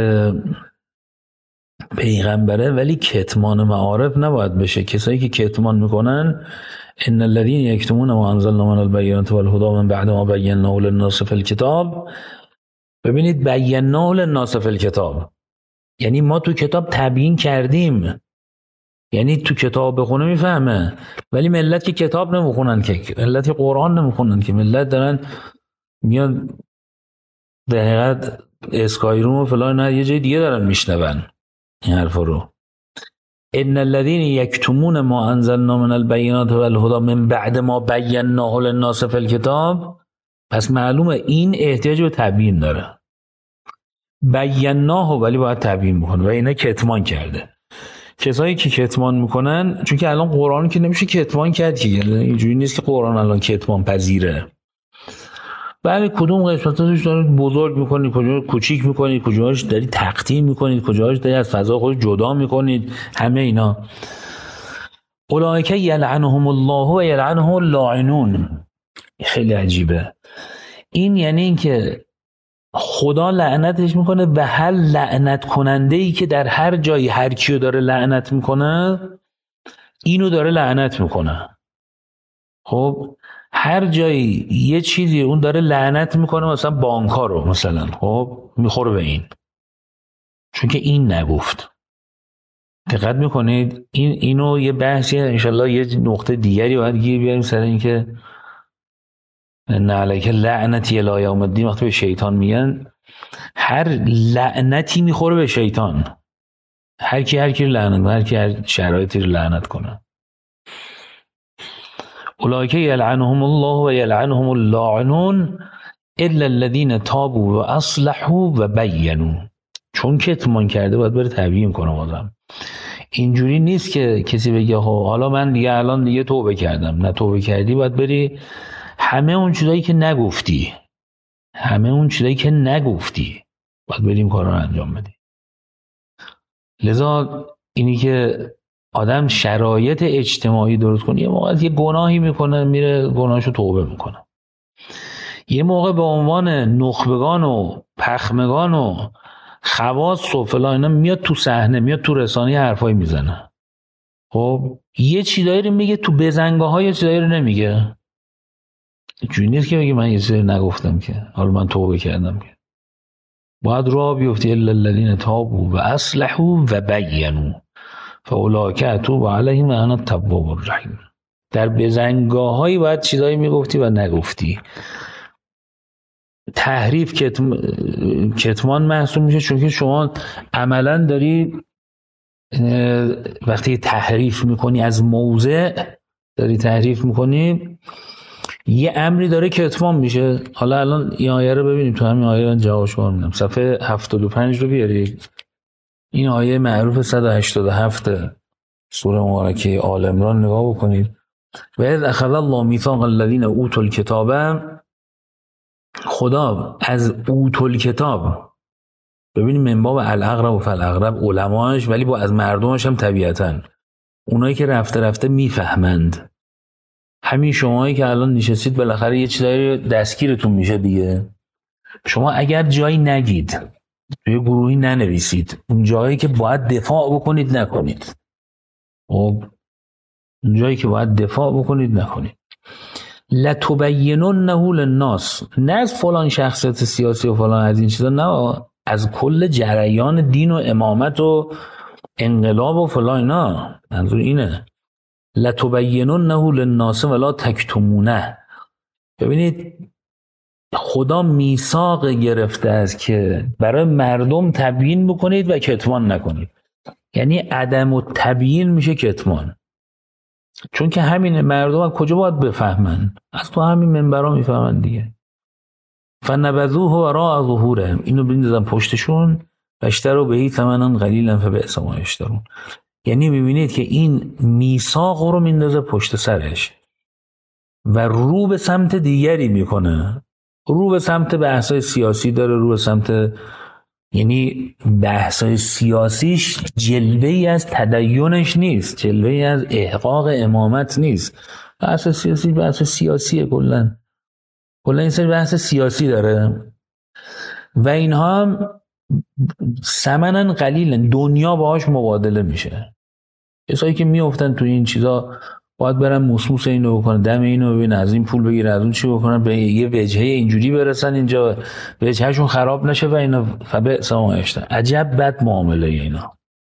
Speaker 1: پیغمبره ولی کتمان معارف نباید بشه. کسایی که کتمان میکنن ان الذين يكتمون ما انزلنا من البينات والهدى من بعد ما بیناه للناس فی الکتاب. ببینید بیناه للناس فی الکتاب یعنی ما تو کتاب تبیین کردیم، یعنی تو کتاب بخونه میفهمه، ولی ملت که کتاب نمیخونن، که ملت که قرآن نمیخونن، که ملت دارن میان در حقیقت اسکایروم و فلان نه یه جای دیگه دارن میشنون این حرفا رو. ان الذين يكتمون ما انزلنا من البينات والهدى من بعد ما بیناه للناس فی الکتاب. پس معلومه این احتیاج به تبیین داره. بیناه ولی باید تبیین بکنه و اینا کتمان کرده. کسایی که کتمان میکنن، چون که الان قرآن که نمیشه کتمان کرد که، اینجوری نیست که قرآن الان کتمان پذیره. بله کدوم قسمتش دارید بزرگ میکنید، کجا کوچیک میکنید، کجاش دارید تقطیم میکنید، کجاش دارید از فضا خود جدا میکنید، همه اینا. اولئک یلعنهم الله و یلعنهم اللاعنون. خیلی عجیبه این، یعنی این که خدا لعنتش میکنه به هر لعنت کننده ای که در هر جایی هر کیو داره لعنت میکنه، اینو داره لعنت میکنه. خب هر جایی یه چیزی اون داره لعنت میکنه، مثلا بانک‌ها رو مثلا، خب میخوره به این، چون که این نگفت. دقت میکنید اینو یه بحثی انشالله یه نقطه دیگری باید گیر بیاریم سر این که ان علیک لعنتی الی یوم الدین. وقتی به شیطان میگن هر لعنتی میخوره به شیطان، هر کی لعنت، هر کی هر شرایطی رو لعنت کنه. اولئک یلعنهم الله و یلعنهم اللاعنون الا الذين تابوا و اصلحوا و بینوا. چون کتمان کرده باید بره تبیین کنه. بازم اینجوری نیست که کسی بگه حالا من دیگه الان دیگه توبه کردم. نه، توبه کردی باید بری همه اون چیزایی که نگفتی، باید بریم کار رو انجام بدی. لذا اینی که آدم شرایط اجتماعی درست کنه، یه موقع یه گناهی میکنه میره گناهشو توبه میکنه، یه موقع به عنوان نخبگان و پخمگان و خواص و فلان اینا میاد تو صحنه، میاد تو رسانه حرفایی میزنه. خب یه چیزایی رو میگه تو بزنگاه‌ها، یه چیزایی رو نمیگه. جوری نیست که بگه من یه چیزی نگفتم که حالا من توبه کردم. که باید راه بیفتی الا الذین تابوا و اصلحوا و بینوا فاولئک اتوب علیهم وانا التواب الرحیم. در بزنگاه‌هایی باید چیزایی میگفتی و نگفتی. تحریف کتمان محسوب میشه، چون که شما عملا داری وقتی تحریف میکنی از موضع، داری تحریف میکنی، یه امری داره کتمان میشه. حالا الان این آیه رو ببینیم، تو همین آیه من جواب شما میدم. صفحه 75 رو بیارید. این آیه معروف 187 سوره مبارکه آل عمران نگاه بکنید. و اذ اخذ الله میثاق الذین اوتوا الکتاب. خدا از اوتوا الکتاب، ببینید من باب الاقرب و فالاقرب علماش، ولی با از مردمش هم طبیعتاً اونایی که رفته میفهمند. همین شماهایی که الان نشستید بالاخره یه چیزایی دستگیرتون میشه دیگه. شما اگر جایی نگید، توی گروهی ننویسید، اون جایی که باید دفاع بکنید نکنید. خب اون جایی که باید دفاع بکنید نکنید. لتبیننه للناس، نه از فلان شخصیت سیاسی و فلان از این چیزا، نه، از کل جریان دین و امامت و انقلاب و فلان اینا. منظور اینه لتبیننه للناس ولا تکتمونه. ببینید خدا میثاق گرفته است که برای مردم تبیین بکنید و کتمان نکنید. یعنی عدم و تبیین میشه کتمان، چون که همین مردم از کجا باید بفهمن؟ از تو همین منبرا میفهمن دیگه. فنبذوه وراء ظهورهم، اینو بندازن پشتشون، اشتروا به ثمنا قلیلا فبئس ما یشترون. یعنی میبینید که این میثاق رو میندازه پشت سرش و رو به سمت دیگری میکنه. رو به سمت بحثای سیاسی داره، رو به سمت، یعنی بحثای سیاسیش جلوه ای از تدینش نیست، جلوه ای از احقاق امامت نیست. بحث سیاسی بحث سیاسیه، کلا این سری بحث سیاسی داره و اینها هم ثمنا قلیلا دنیا باهاش مبادله میشه. کسایی که میافتن تو این چیزا باید برن موسموس اینو بکنن، دم اینو ببین، از این پول بگیر، از اون چی بکنن، به یه وجهه اینجوری برسن اینجا وجههشون خراب نشه و اینا فبئس ما اشتن. عجب بد معامله اینا.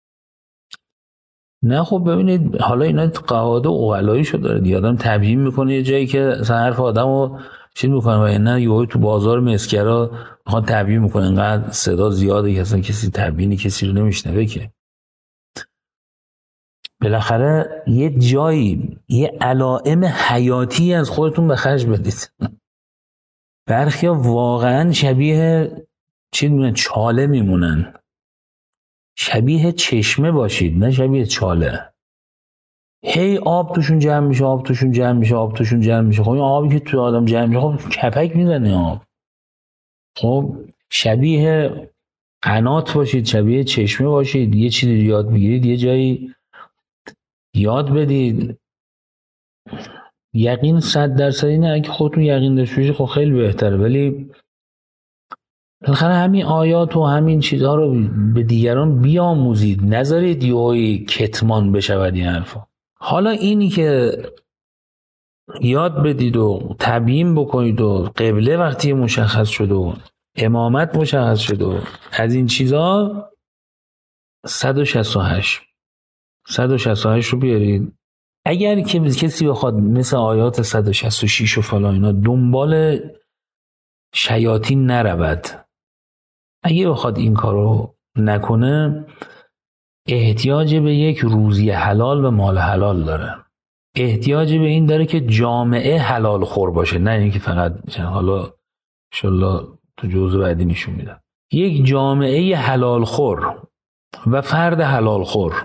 Speaker 1: نه خب ببینید حالا اینا قواعد و اقلاییشو داره دیگه. آدم تبیین میکنه یه جایی که اصلا حرف آدمو چیز میکنه و نه یهو تو بازار مسکرا میخوان تبیین میکنه، انقدر صدا زیاده که اصلا کسی تبیین کسی رو نمیشنوه که. بالاخره یه جایی یه علائم حیاتی از خودتون به خرج بدید. برخیا واقعا شبیه چی میمونن، چاله میمونن. شبیه چشمه باشید نه شبیه چاله. هی آب توشون جمع میشه، آب توشون جمع میشه، آب توشون جمع میشه. خب این آبی که تو آدم جمع میشه خب کپک میزنه آب. خب شبیه قنات باشید، شبیه چشمه باشید، یه چیزی یاد بگیرید، یه جایی یاد بدید. یقین 100% اینه، اگه خودتون یقین داشته باشید خب خیلی بهتره، ولی بالاخره همین آیات و همین چیزها رو به دیگران بیاموزید، نذارید یهویی کتمان بشود این حرفا. حالا اینی که یاد بدید و تبیین بکنید و قبله وقتی مشخص شد و امامت مشخص شد و از این چیزا 168 رو بیارید. اگر که کسی بخواد مثل آیات 166 و فلان اینا دنبال شیاطین نرود، اگه بخواد این کارو نکنه، احتیاج به یک روزی حلال و مال حلال داره. احتیاج به این داره که جامعه حلال خور باشه، نه اینکه فقط حالا انشالله تو جزء بعدی نشون میدم. یک جامعه حلال خور و فرد حلال خور.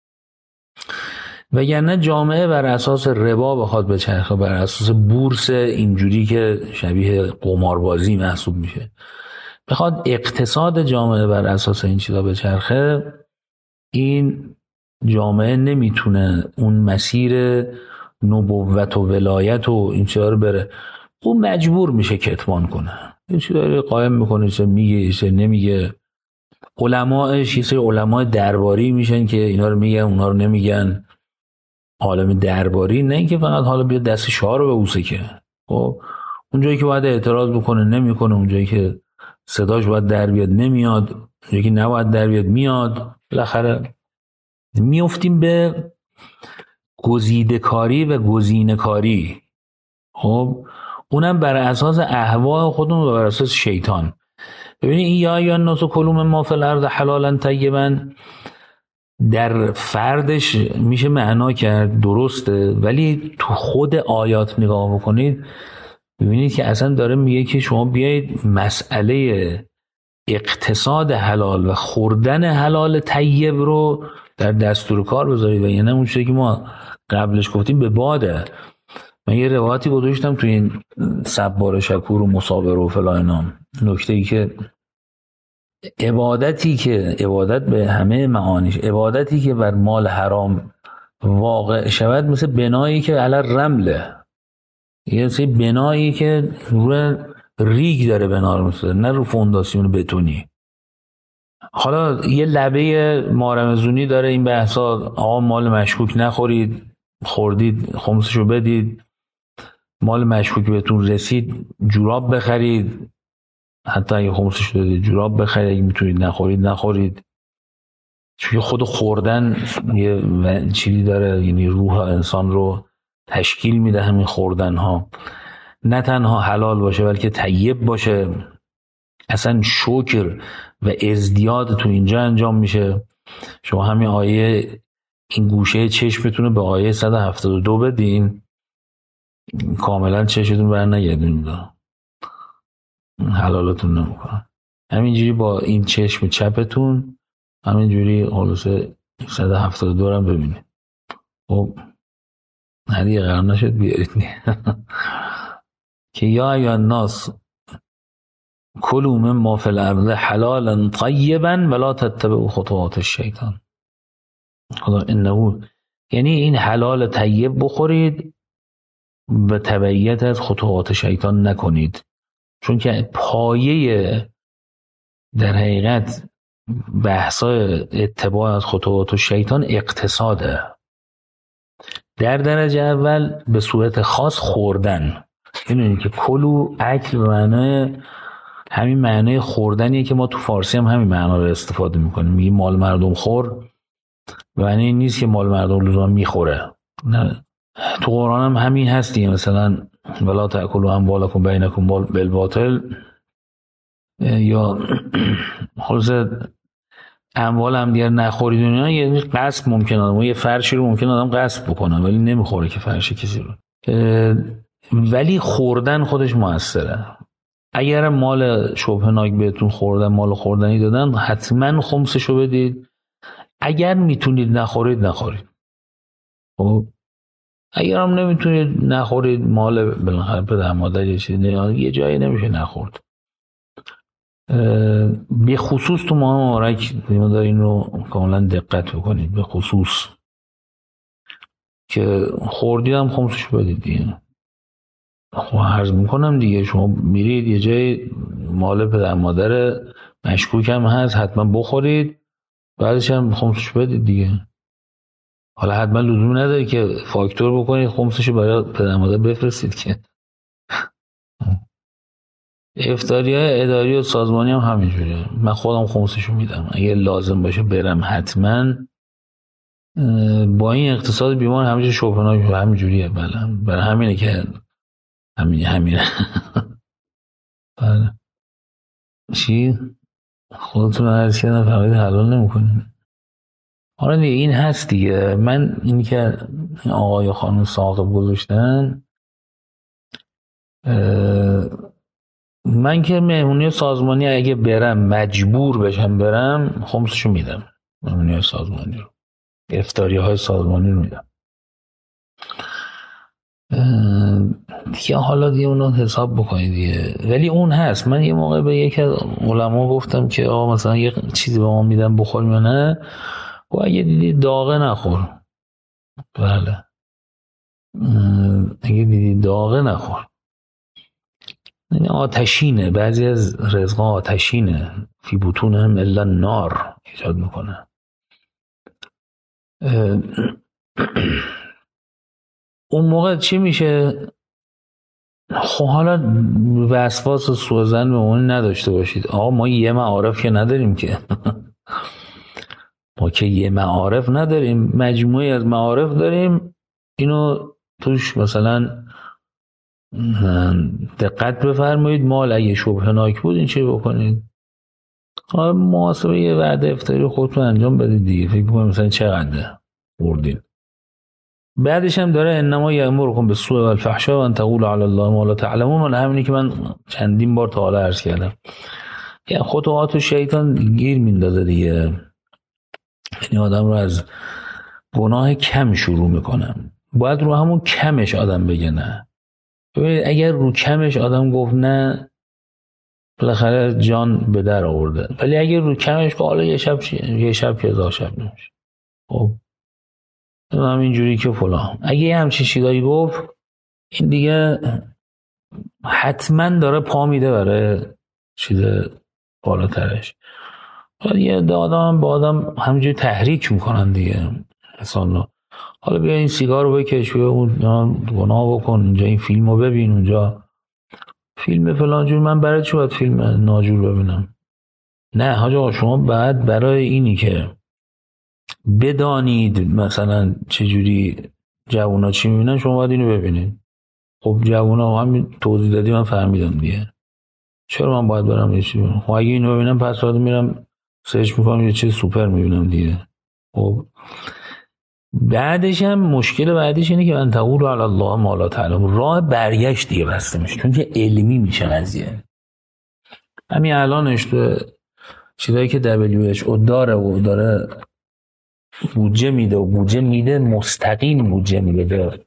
Speaker 1: وگرنه جامعه بر اساس ربا بخواد بچرخه، بر اساس بورس اینجوری که شبیه قماربازی محسوب میشه، بخواد اقتصاد جامعه بر اساس این چیزا بچرخه، این جامعه نمیتونه اون مسیر نبوت و ولایت و این چیزا رو بره. اون مجبور میشه کتمان کنه، یه چیزایی قائم میکنه، چه میگه چه نمیگه. علماءش یه سری علماء درباری میشن که اینا رو میگن اونا رو نمیگن. عالم درباری نه اینکه فقط حالا بیاد دست شاه رو ببوسه که، خب اونجایی که باید اعتراض بکنه نمیکنه، اونجایی که صداش باید در بیاد نمیاد، اونجایی که نباید در بیاد میاد. بالاخره میافتیم به گزیده کاری و گزینه کاری. خب اونم بر اساس اهوا خودمون و بر اساس شیطان. ببینید این یا الناس کلوا مما فی الارض حلالا طیبا در فردش میشه معنا کرد، درسته، ولی تو خود آیات نگاه بکنید ببینید که اصلا داره میگه که شما بیایید مسئله اقتصاد حلال و خوردن حلال طیب رو در دستور کار بذارید و یعنی اون چیزی که ما قبلش گفتیم به باده. من یه روایتی گذاشتم تو این سبار شکور و مصابر و فلان اینا، نکته ای که عبادت به همه معانیش، عبادتی که بر مال حرام واقع شود مثل بنایی که علی رمله، یه سری بنایی که روی ریگ داره بنا رو میسازه، نه رو فونداسیون بتونی. حالا یه لبه مارمزونی داره این بحثا، آقا مال مشکوک نخورید، خوردید خمسشو بدید، مال مشکوک بهتون رسید جوراب بخرید، حتی اگه خمسش دادید جوراب بخرید، اگه میتونید نخورید، چون خود خوردن یه چیزی داره، یعنی روح انسان رو تشکیل میده همین خوردن ها. نه تنها حلال باشه بلکه طیب باشه. اصلا شکر و ازدیاد تو اینجا انجام میشه. شما همین آیه این گوشه چشمتون رو به آیه 172 بدین، کاملا چشتون بر نگردین، حلالتون نمیکنن. همینجوری با این چشم چپتون همینجوری خلاصه 172 رو هم ببینید. خب هدیه قرار نشد بیارید که یا ایها الناس کلوا مما فی الارض حلالا طیبا ولا تتبعوا خطوات الشیطان. خدا انه، یعنی این حلال طیب بخورید و تبعیت از خطوات شیطان نکنید، چون که پایه در حقیقت بحثای اتباع از خطوات شیطان اقتصاده. در درجه اول به صورت خاص خوردن، یعنی که کلو اکل به معنای همین معنای خوردنیه که ما تو فارسی هم همین معنا رو استفاده میکنیم، میگیم مال مردم خور، معنی این نیست که مال مردم لزوما میخوره، نه. تو قرآن هم همین هست دیگه، مثلا ولا تأکلوا اموالکم بینکم بالباطل، یا خلاص اموال هم دیگر نخورید اینا، یعنی غصب ممکنه آدم یه فرشی رو ممکنه آدم غصب بکنه ولی نمیخوره که فرش کسی رو، ولی خوردن خودش موثره. اگر مال شبهناک بهتون خوردن، مال خوردنی دادن، حتما خمسشو بدید. اگر میتونید نخورید نخورید. خب اگر هم نمیتونید نخورید، مال بالاخره پدر مادر یه چیزی یه جایی نمیشه نخورد. به خصوص تو ماه مبارک این رو کاملا دقت بکنید، به خصوص که خوردید هم خمسش بدید دیگه. خب عرض میکنم دیگه، شما میرید یه جای مال پدر مادر مشکوک هم هست، حتما بخورید، بعدش هم خمسش بدید دیگه. حالا حتما لزوم نداره که فاکتور بکنید خمسشو برای پدر مادر بفرستید که. افطاری‌های اداری و سازمانی هم همینجوریه، من خودم خمسشو میدم اگه لازم باشه برم حتما. با این اقتصاد بیمار همیشه شبهناک همینجوریه. بله برای همینه که همینه. بله چی؟ خودتون عرض کردم فقط حلال نمیکنین. آره دیگه این هست دیگه. من این که آقای خانم ساقب گذاشتن، من که مهمونی سازمانی اگه برم مجبور بشم برم خمسشو میدم، مهمونی سازمانی رو، افطاری های سازمانی رو میدم دیگه. حالا دیگه اونو حساب بکنید دیگه. ولی اون هست، من یه موقع به یک از علما گفتم که آقا مثلا یه چیزی به ما میدم بخوریم یا نه، و اگه دیدی داغه نخور. بله اگه دیدی داغه نخور. این آتشینه، بعضی از رزقا آتشینه، فی بطون هم الا نار ایجاد میکنه. اون موقع چی میشه؟ خب حالا وسواس و سوءظن به اون نداشته باشید. آقا ما یه معارف که نداریم که ما که یه معارف نداریم، مجموعی از معارف داریم. اینو توش مثلا دقت بفرمایید. مال اگه شبهناک بود این چه بکنید؟ محاسبه یه وعده افطاری خودتون انجام بدید دیگه. فکر می‌کنم مثلا چقدر بردین. بعدش هم داره انما یأمرکم بالسوء والفحشاء وان تقولوا علی الله ما لا تعلمون. اون همینی که من چندین بار تا حالا عرض کردم، یعنی خطوات شیطان گیر میندازه دیگه. یعنی آدم رو از گناه کم شروع میکنم، باید رو همون کمش آدم بگه نه. ببینید اگر رو کمش آدم گفت نه، بالاخره جان به در آورده. ولی اگر رو کمش که حالا یه شب که 1000 شب نمیشه، خب همینجوری که فلان، اگه همچین چیزایی گفت، این دیگه حتما داره پا میده برای چیز بالاترش. یه آدم با آدم همینجوری تحریک میکنن دیگه انسان رو. حالا بیا این سیگار رو بکش، بیا اون گناه بکن، اینجا این فیلم رو ببین، اونجا فیلم فلان جور. من برای چی باید فیلم ناجور ببینم؟ نه حاج آقا، شما بعد برای اینی که بدانید مثلا چجوری جوونا چی میبینن، شما باید اینو ببینید. خب جوونا همین توضیح دادی، من فهمیدم دیگه. چرا من باید برم یه چیزی ببینم؟ خب اگه اینو ببینم پس باید میرم سرچ میکنم یه چیز سوپر میبینم دیگه. خب بعدش هم مشکل بعدش اینه که من تقول علی الله ما لا تعلمون، راه برگشت دیگه بسته میشه، چون که علمی میشه قضیه. همین الانش تو چیزایی که WHO داره و داره بودجه میده و بودجه میده مستقیم بودجه میده به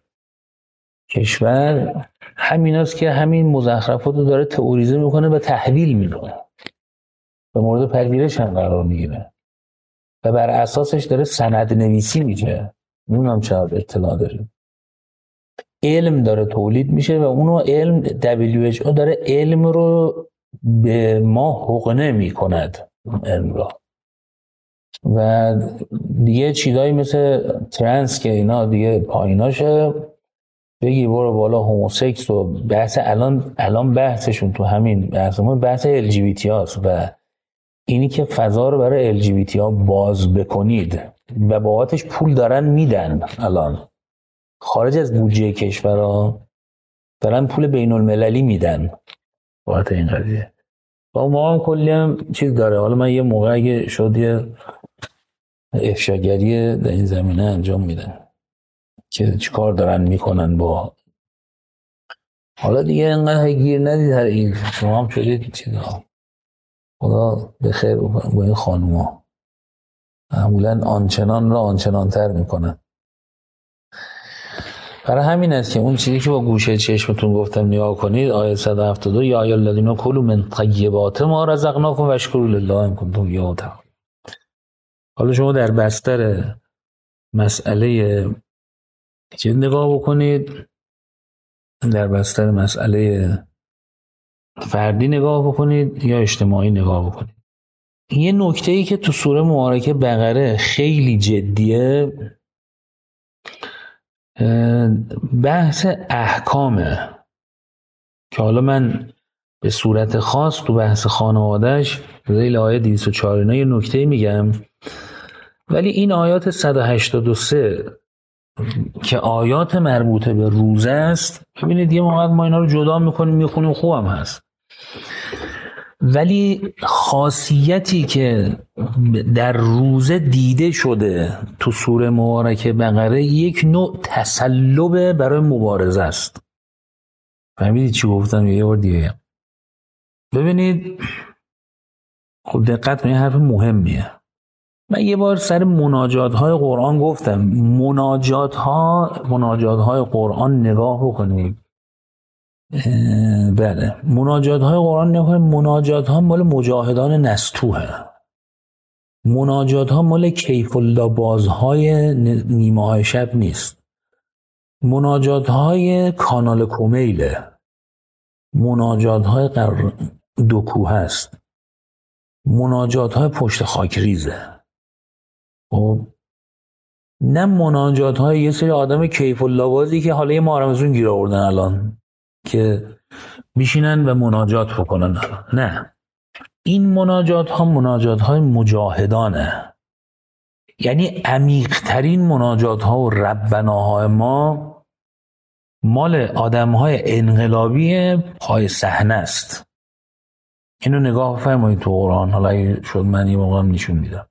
Speaker 1: کشور، همین است که همین مزخرفات رو داره تئوریزه میکنه و تحویل میکنه، به مورد پذیرش هم قرار میگیره و بر اساسش داره سند نویسی میشه. نمیدونم چقدر اطلاع داریم. علم داره تولید میشه و اونو علم WHO داره علم رو به ما حقنه میکند. علم را و دیگه چیزایی مثل ترنس که اینا دیگه پاییناشه، بگی برو بالا هوموسکس و بحث الان بحثشون تو همین بحث ال جی بی تی هاست و اینی که فضا رو برای ال جی بی تی ها باز بکنید و بابتش پول دارن میدن، الان خارج از بودجه کشورها دارن پول بین المللی میدن بابت این قضیه. با ما هم کلی هم چیز داره. حالا من یه موقع اگه شد یه افشاگری در این زمینه انجام میدن که چیکار دارن میکنن با، حالا دیگه انقدر گیر ندید هر این شما هم شدید چیزا. خدا به خیر با این خانوما معمولا آنچنان را آنچنان تر میکنن. برای همین است که اون چیزی که با گوشه چشمتون گفتم نگاه کنید، آیه 172 یا ای الذین کلوا من طیبات ما رزقناکم واشکروا لله ان کنتم ایاه تعبدون. حالا شما در بستر مسئله چیز نگاه بکنید، در بستر مسئله فردی نگاه بکنید یا اجتماعی نگاه بکنید. یه نکته‌ای که تو سوره مبارکه بقره خیلی جدیه، بحث احکامه که حالا من به صورت خاص تو بحث خانوادهش ذیل آیه 204 اینا یه نکته میگم، ولی این آیات 183 که آیات مربوطه به روزه است، ببینید یه موقع ما اینا رو جدا میکنیم میخونیم خوبم هست، ولی خاصیتی که در روزه دیده شده تو سوره مبارکه بقره یک نوع تسلب برای مبارزه است. فهمیدید چی گفتم؟ یه بار دیگه ببینید، خب دقت کنید، حرف مهمیه. من یه بار سر مناجات های قرآن گفتم، مناجات های قرآن نگاه بکنید. بله، مناجات های قرآن نگاه کنید. مناجات ها مال مجاهدان نستوه، مناجات ها مال کیف الله بازهای نیمه های شب نیست، مناجات های کانال کومیله، مناجات های دوکو هست، مناجات های پشت خاک ریزه. خب نه مناجات های یه سری آدم کیف الله بازی که حالا یه محرمزون گیر آوردن الان که میشینن و مناجات بکنن، نه، این مناجات های مجاهدانه، یعنی عمیق‌ترین مناجات ها و ربناهای ما مال آدم های انقلابی پای صحنه است. اینو نگاه فرمایید تو قرآن. حالا اگه شد من یه موقع نشون میدم.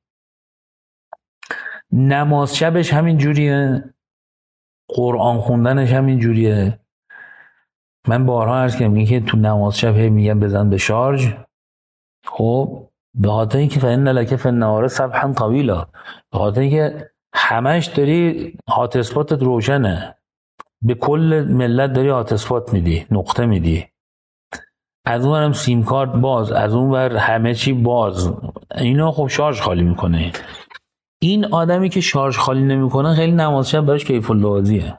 Speaker 1: نماز شبش همین جوریه، قرآن خوندنش همین جوریه. من بارها عرض کردم این که تو نماز شب میگم بزن به شارژ، خب به خاطر اینکه فإن لک فی النهار سبحا طویلا، به خاطر اینکه همش داری هات اسپاتت روشنه، به کل ملت داری هات اسپات میدی، نقطه میدی، از اون هم سیم کارت باز، از اون ور همه چی باز، اینا خب شارژ خالی میکنه. این آدمی که شارژ خالی نمیکنه خیلی نماز شب براش کیف اللوازیه.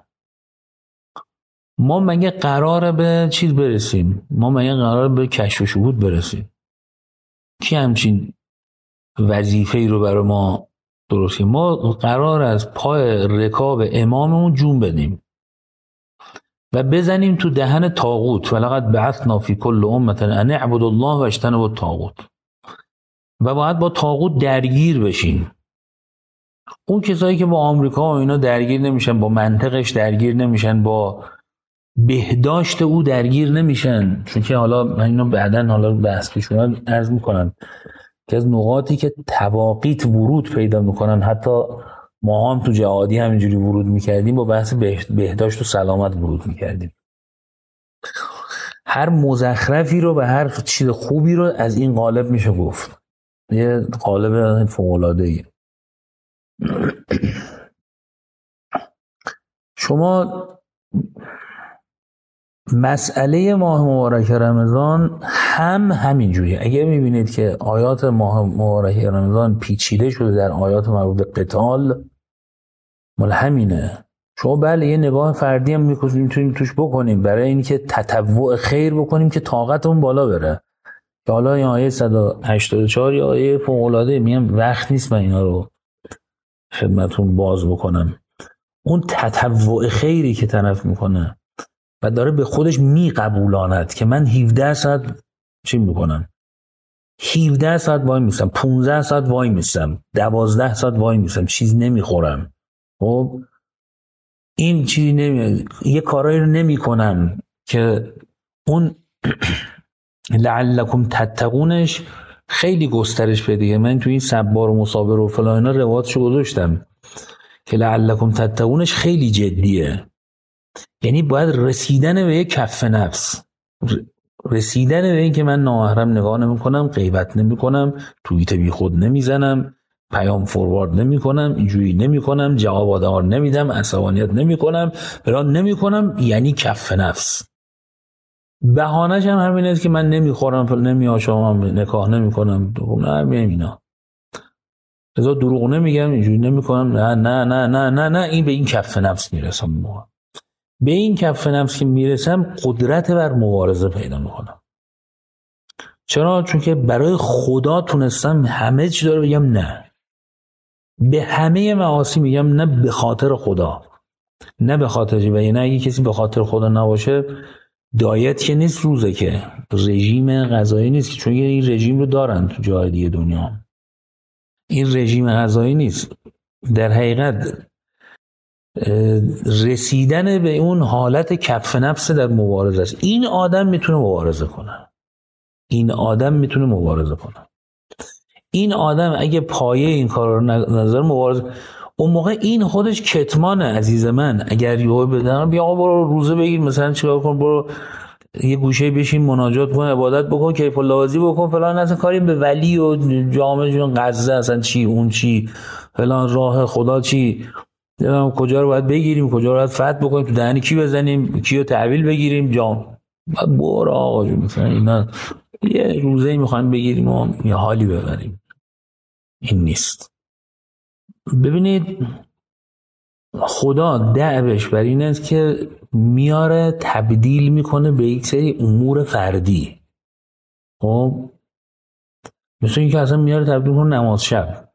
Speaker 1: ما مگه قراره به چیز برسیم؟ ما مگه قراره به کشف و شهود برسیم؟ کی همچین وظیفه‌ای رو برای ما درست کنه؟ ما قرار از پای رکاب اماممون جون بدیم و بزنیم تو دهن طاغوت، ولقد بعثنا فی کل امة ان اعبدوا الله واجتنبوا الطاغوت، و باید با طاغوت درگیر بشیم. اون کسایی که با آمریکا و اینا درگیر نمیشن، با منطقش درگیر نمیشن، با بهداشت او درگیر نمیشن، چون که حالا من اینو بعدن حالا بحث پیشونم عرض میکنم که از نقاطی که تواقیت ورود پیدا میکنن، حتی ما هم تو جهادی همینجوری ورود میکردیم، با بحث بهداشت و سلامت ورود میکردیم. هر مزخرفی رو و هر چیز خوبی رو از این قالب میشه گفت، یه قالب فوق‌العاده‌ای. شما مسئله ماه مبارک رمضان هم همین جوریه. اگه میبینید که آیات ماه مبارک رمضان پیچیده شده در آیات مربوط به قتال، مال همینه. شما بله یه نگاه فردی هم میتونیم توش بکنیم برای اینکه تطوع خیر بکنیم که طاقتمون بالا بره، که حالا این آیه 184 یا آیه فوق‌العاده، میگم وقت نیست من اینا رو خدمتون باز بکنم. اون تطوع خیری که طرف میکنه و داره به خودش میقبولاند که من 17 ساعت چی میکنم، 17 ساعت وای میستم، 15 ساعت وای میستم، 12 ساعت وای میستم، چیز نمیخورم، خب این چیزی یه کارایی رو نمیکنم که اون لعلکم تتقونش خیلی گسترش پیدا. من تو این صبار و مصابر و فلان اینا روایتشو گذاشتم که لعلکم تتقونش خیلی جدیه. یعنی باید رسیدن به یک کف نفس، رسیدن به این که من نامحرم نگاه نمی کنم، غیبت نمی کنم، توییت بی خود نمیزنم، پیام فوروارد نمی کنم، اینجوری نمی کنم، جواب آدمار نمیدم، عصبانیت نمی کنم، فلان نمی کنم، یعنی کف نفس. بهانه‌ش هم همین است که من نمیخورم، نمیآشامم، نکاح نمی کنم، نه اینا، ازا دروغ نمیگم، اینجوری نمی کنم، نه نه نه نه نه نه، این به این کف نفس میرسم. به این کف نفس که میرسم قدرت بر مبارزه پیدا میکنم. چرا؟ چون که برای خدا تونستم همه چی داره بگم نه، به همه معاصی میگم نه به خاطر خدا، نه به خاطر و نه اگه کسی به خاطر خدا نباشه دایت که نیست، روزه که رژیم غذایی نیست، چون این رژیم رو دارن تو جای دیگه دنیا، این رژیم غذایی نیست. در حقیقت رسیدن به اون حالت کف نفس در مبارزه است. این آدم میتونه مبارزه کنه، این آدم میتونه مبارزه کنه. این آدم اگه پایه این کار رو نظر مبارزه، اون موقع این خودش کتمانه. عزیز من اگر یهو بدن بیا آقا برو روزه بگیر، مثلا چیکار کن، برو یه گوشه بشین مناجات کن، عبادت بکن، کیف اللحاظی بکن، فلان، اصلا کاری به ولی و جامعه جون قزه اصلا چی اون چی فلان، راه خدا چی، کجا رو باید بگیریم، کجا رو باید فتح بکنیم، تو دهن کی بزنیم، کیو تحویل بگیریم، جام برو آقا جون، مثلا اینا یه روزه میخوایم بگیریم و یه حالی ببریم، این نیست. ببینید خدا دعوش بر این است که میاره تبدیل میکنه به یک سری امور فردی. خب مثل این که اصلا میاره تبدیل کنه نماز شب،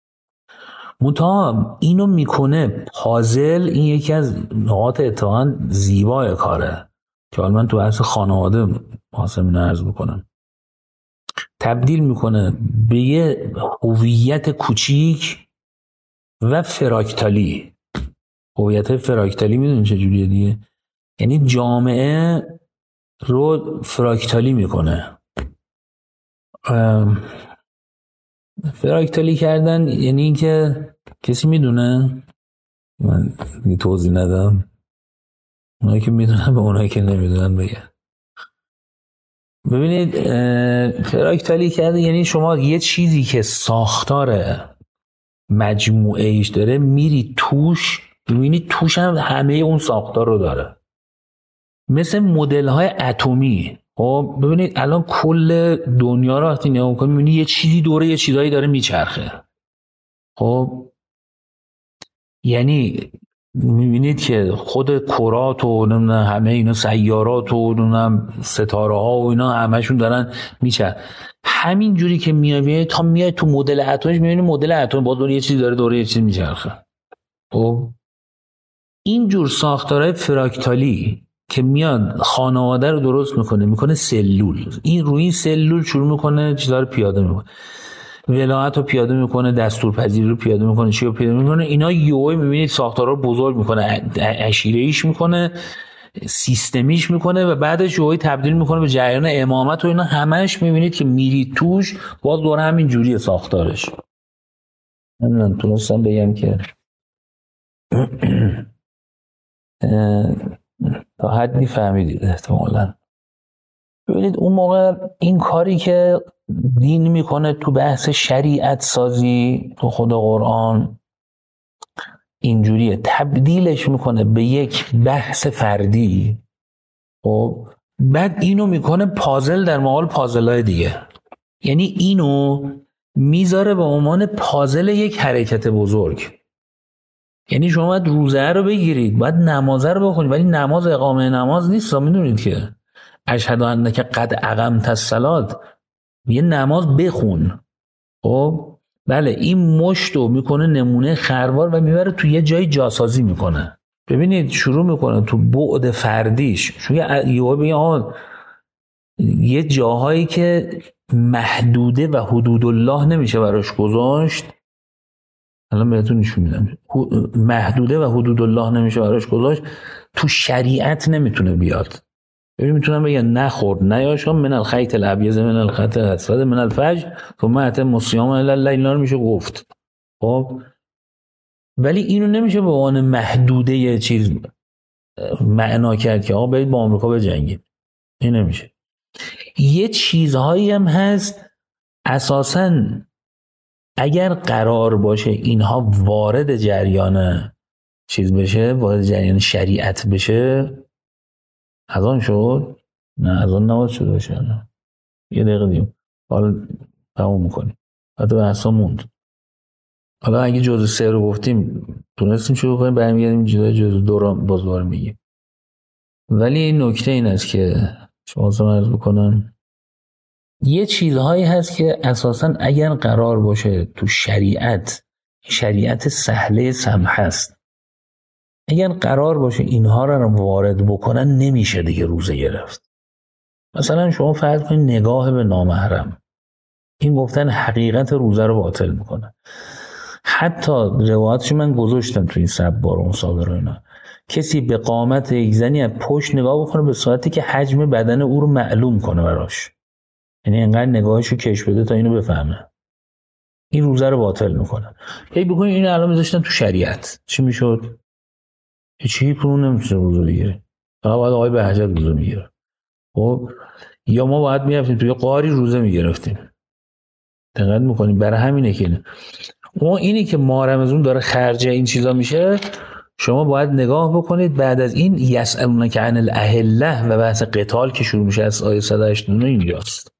Speaker 1: منتها اینو میکنه پازل. این یکی از نقاط اتفاقا زیبای کاره که حالا من تو بحث خانواده حاصل اینو عرض بکنم. تبدیل میکنه به یه هویت کوچیک و فراکتالی. هویت فراکتالی میدونی چه جوریه دیگه؟ یعنی جامعه رو فراکتالی میکنه. فراکتالی کردن یعنی این که کسی میدونه، من دیگه توضیح ندم، اونایی که میدونن به اونایی که نمیدونن بگن. ببینید فراکتالی کردن یعنی شما یه چیزی که ساختار مجموعه ایش داره میری توش، میبینی توش هم همه اون ساختار رو داره، مثل مدل های اتمی. خب ببینید الان کل دنیا رو وقتی نگاه می‌کنید می‌بینید یه چیزی دوره یه چیزایی داره میچرخه. خب یعنی می‌بینید که خود کرات و همه اینا، سیارات و ستاره ها و اینا همشون دارن میچرخن. همین جوری که میاد تا میاد تو مدل اتمش می‌بینید مدل اتم باز یه چیزی داره دوره یه چیزی میچرخه. خب این جور ساختارهای فراکتالی که میاد خانواده رو درست میکنه سلول، این روی این سلول شروع میکنه چیزا رو پیاده میکنه، ولایت رو پیاده میکنه، دستورپذیری رو پیاده میکنه، چی رو پیاده میکنه. اینا یهو میبینید ساختارا رو بزرگ میکنه، عشیره‌ایش میکنه، سیستمیش میکنه و بعدش یهو تبدیل میکنه به جریان امامت و اینا همش میبینید که میری توش باز دوره همین جوریه ساختارش. من تونستم بگم که تا حدی فهمیدید احتمالاً. ببینید اون موقع این کاری که دین میکنه تو بحث شریعت سازی تو خود قرآن اینجوریه، تبدیلش میکنه به یک بحث فردی. خب بعد اینو میکنه پازل در مقابل پازل‌های دیگه، یعنی اینو میذاره به عنوان پازل یک حرکت بزرگ. یعنی شما باید روزه رو بگیرید، باید نمازه رو بخونید، ولی نماز اقامه نماز نیست. میدونید که اشهد انک قد اقمت الصلاة یه نماز بخون. خب بله این مشتو میکنه نمونه خروار و میبره تو یه جای جاسازی میکنه. ببینید شروع میکنه تو بعد فردیش، چون یهو بگه آقا یه جاهایی که محدوده و حدود الله نمیشه براش گذاشت، الان بهتون نشون میدم، محدوده و حدود الله نمیشه براش گذاشت، تو شریعت نمیتونه بیاد. ببین میتونم بگم نخورد نیاشام من الخیط الابیض من الخط الاسود من الفجر ثم اتم الصیام الی الليل، اینا رو میشه گفت. خب ولی اینو نمیشه به عنوان محدوده یه چیز معنا کرد که آقا برید با آمریکا بجنگید. این نمیشه. یه چیزهایی هم هست اساساً اگر قرار باشه اینها وارد جریان چیز بشه، وارد جریان شریعت بشه، اذان شد؟ نه اذان نماز شده باشه. نه یه دقیقه دیم حالا تموم میکنیم، حتی بحثا موند. حالا اگه جزء 3 رو گفتیم تونستیم شروع کنیم، برمیگردیم جزء 2 رو بازوار میگیم. ولی نکته این است که شما عرض بکنم یه چیزهایی هست که اساساً اگر قرار باشه تو شریعت سهله سمح است، اگر قرار باشه اینها رو وارد بکنن نمیشه دیگه روزه گرفت. مثلا شما فرض کنید نگاه به نامحرم، این گفتن حقیقت روزه رو باطل میکنه. حتی روایاتش من گذاشتم تو این سبار و مصابر و اینا، کسی به قامت یک زنی از پشت نگاه بکنه به صورتی که حجم بدن او رو معلوم کنه براش، یعنی انقدر نگاهشو کش بده تا اینو بفهمه، این روزه رو باطل میکنه. هی بکنید اینو الان میذاشتن تو شریعت چی میشد؟ هیچی پرون نمیشه روزه بگیره، فقط باید آقای بهجت روزه میگیره. خب یا ما باید میرفتیم توی قاری روزه میگرفتیم. دقت میکنیم برای همینه که اون اینی که ماه رمضان داره خرج این چیزا میشه، شما باید نگاه بکنید بعد از این یسألونک عن الاهله و بحث قتال که شروع میشه از آیه 189 اینجاست.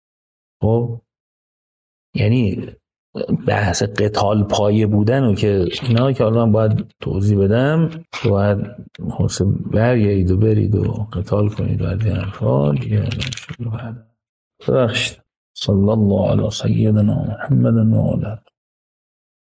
Speaker 1: خب یعنی بحث قتال پایه بودن و که اینا که الان باید توضیح بدم، باید حسب برگردید و برید و قتال کنید و از این حرفا دیگه. ببخشید. صلی الله علی سیدنا محمد و آله.